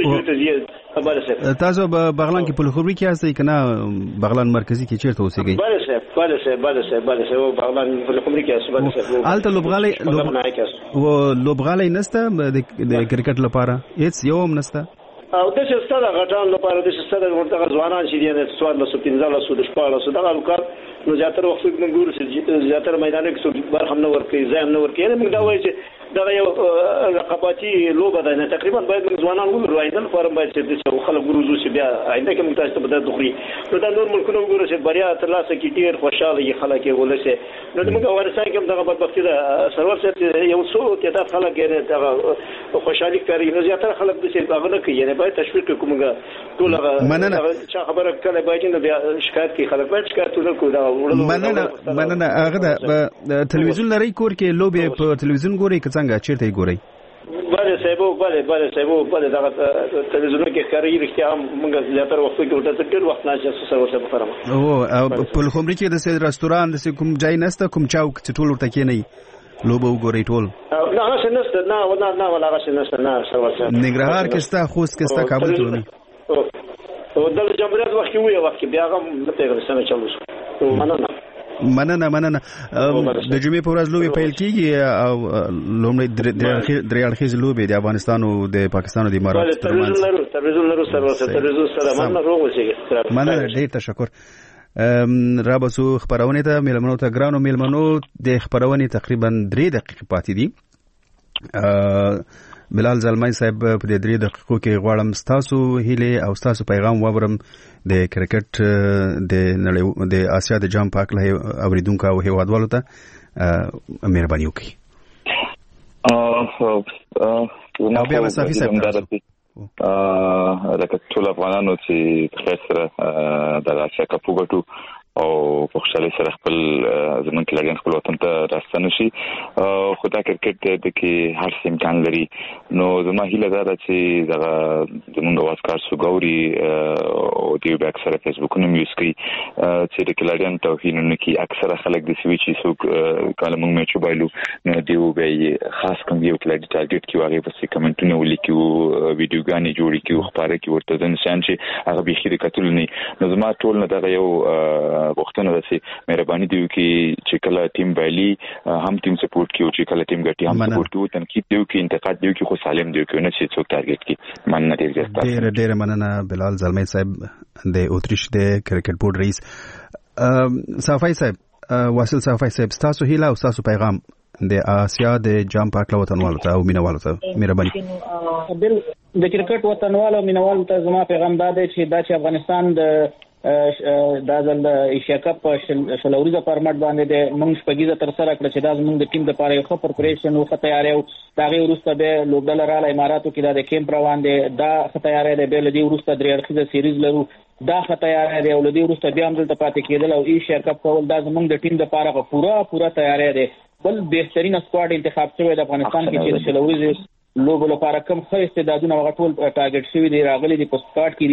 تاسو بغلان کې په خبري کې یاستئ کنه بغلان مرکزی کې چیرته اوسېږئ؟ بله صاحب بله صاحب بله صاحب بله صاحب بغلان په خبري کې یاست بله صاحب الته لوبغالي و لوبغالي نسته د کرکټ لپاره هیڅ یو هم نسته او د څه ستاره غټان لپاره د څه ستاره ورته ځوانان چې دي نه څوار له سپینځه له سود شپاله سود دغه لوکار نو زیاتره وخت موږ ګورو چې زیاتره میدان کې څو بار هم نه ورکوي ځای نه ورکوي موږ دا وایي چې دا یو رقابتي لوبه ده نه تقریبا باید ځوانان وګورو آینده لپاره باید چې د خلک ګروزو چې بیا آینده کې موږ تاسو ته بده دخري نو دا نور ملکونه وګورو چې بریا ترلاسه کی ډیر خوشاله یې خلک یې ولسه نو موږ افغانستان کې دغه بدبختی ده سرور چې یو څو تعداد خلک یې دغه خوشالي کوي نو زیاتره خلک د څه هغه نه کوي نه باید تشویق کومګه ټول مننه چې خبره کله باید نو بیا شکایت کوي خلک باید شکایت وکړي دا مننه مننه هغه د تلویزیون لري کور کې لوبي په تلویزیون ګوري که څنګه چیرته یې ګوري؟ بله صاحب بله بله صاحب بله دغه تلویزیون کې ښکاري رښتیا هم موږ زیاتره وخت کې ورته ډېر وخت نه چې سره سره فرما او په خمري کې د رستوران د کوم ځای نسته کوم چاوک چې ټول ورته کې نه لوبه وګورئ ټول نه هغه نشته نه نه نه ولا هغه نشته نه سره سره نګرهار کې ستا خوست کې ستا کابل ته ونی او د جمهوریت وخت کې وي وخت بیا هم ته سره چلو مننه مننه مننه د جمعې په ورځ لوبي پیل کیږي او لومړی درې اړخیز لوبي د افغانستان او د پاکستان او د امارات ترمنځ تلویزیون لرو سره تلویزیون سره مننه روغ اوسئ مننه ډیر تشکر را بسو خبرونه ته میلمنو ته ګرانو میلمنو د خبرونه تقریبا درې دقیقې پاتې دي. بلال زلمای صاحب په دې درې دقیقو کې غواړم ستاسو هیله او ستاسو پیغام واورم د کرکټ د نړۍ د آسیا د جام پاک له اوریدونکو او هیوادوالو ته مهرباني وکړئ. نو بیا مسافي صاحب لکه ټول افغانانو چې خیر سره د آسیا کپ وګټو او په خوشاله سره خپل زمون کې لګین خپل وطن ته راستنه شي خو دا کرکټ د کې هر څه امکان لري نو زما هیله ده چې دا زمونږ واسکار سوګوري او دی به اکثره فیسبوک نوم یوز کوي چې د کلاډین توهین نه کوي اکثره خلک د سوي چې سو کله موږ میچ وبایلو نو دی به خاص کوم یو کلاډی ټارګټ کې واغې په کمنټونه ولیکو ویډیوګانې جوړې کیو خبره کې ورته د نشان چې هغه به خیر کتل نه نو زما ټول نه دا یو وختونه ده چې مهرباني دی چې کله ټیم بایلی هم ټیم سپورټ کیو چې کله ټیم ګټي هم سپورټ کیو تنقید دی چې انتقاد دی چې خو سالم دی چې نه چې څوک ټارګټ کی مننه ډیر ډیر ډیر مننه بلال زلمای صاحب د اوتریش د کرکټ بورډ رئیس. صافای صاحب واصل صافای صاحب تاسو هیله او تاسو پیغام د آسیا د جام پاک له وطنوالو ته او مینوالو ته مهرباني. د کرکټ وطنوالو مینوالو ته زما پیغام دا دی چې دا چې افغانستان د دا ځل د ایشیا کپ شلوريزه فارمټ باندې د موږ شپږیزه تر سره کړ چې دا زموږ د ټیم لپاره یو ښه پریپریشن او ښه تیاری او دا غي وروسته به لوبډل رااله اماراتو کې د کیمپ روان دي دا ښه تیاری دی به لدی وروسته درې اړخیزه سیریز لرو دا ښه تیاری دی او لدی وروسته بیا هم دلته پاتې کېدل او ایشیا کپ کول دا زموږ د ټیم لپاره پورا پورا تیاری دی بل بهترین سکواډ انتخاب شوی د افغانستان کې چې شلوريزه لوبو لپاره کم ښه استعدادونه وغټول ټارګټ شوی دی راغلي دي په سکواډ کې دي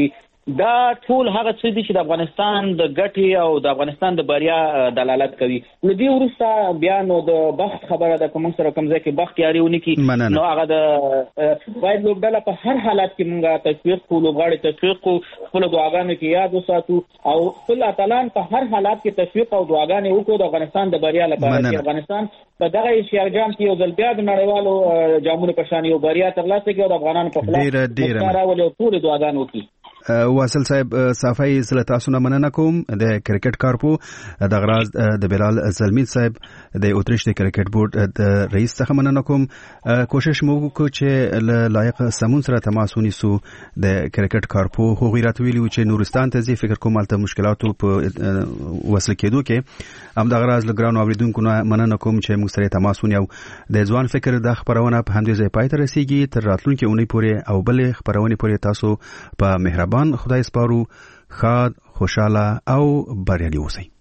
دا ټول هغه څه دي چې د افغانستان د ګټې او د افغانستان د بریا دلالت کوي. نو دې وروسته بیا نو د بخت خبره ده، کوم سره کوم ځای کې بخت یاري ونی کی نو هغه د باید لوبډله په هر حالت کې موږ تشویق کو، لوبغاړي تشویق کو، خپل دعاګانې کې یاد وساتو او خپل اتلان په هر حالت کې تشویق او دعاګانې وکړو د افغانستان د بریا لپاره چې افغانستان په دغه ایشیا جام کې یو ځل بیا د نړیوالو جامونو په شان یو بریا ترلاسه کړي او د افغانانو په خلاف ډېر راولي او ټول دعاګانې وکړي. واصل صاحب صافي زله تاسو نه مننه کوم د کرکټ کارپو د غراز د بلال زلمی صاحب د اتریش د کرکټ بورډ د رئیس څخه مننه کوم. کوشش مو وکړو چې لایق سمون سره تماس ونیسو د کرکټ کارپو خو غیرت ویلو چې نورستان ته ځي فکر کوم البته مشکلاتو په وصل کېدو کې هم د غراز لګران اوریدونکو نه مننه کوم چې موږ سره تماس ونیو. د ځوان فکر د خبرونه په همدې ځای پای ته رسیدي. تر راتلونکي اونۍ پورې او بل خبرونه پورې تاسو په مهربان خدای سپارو. خاد خوشاله او بریالي اوسئ.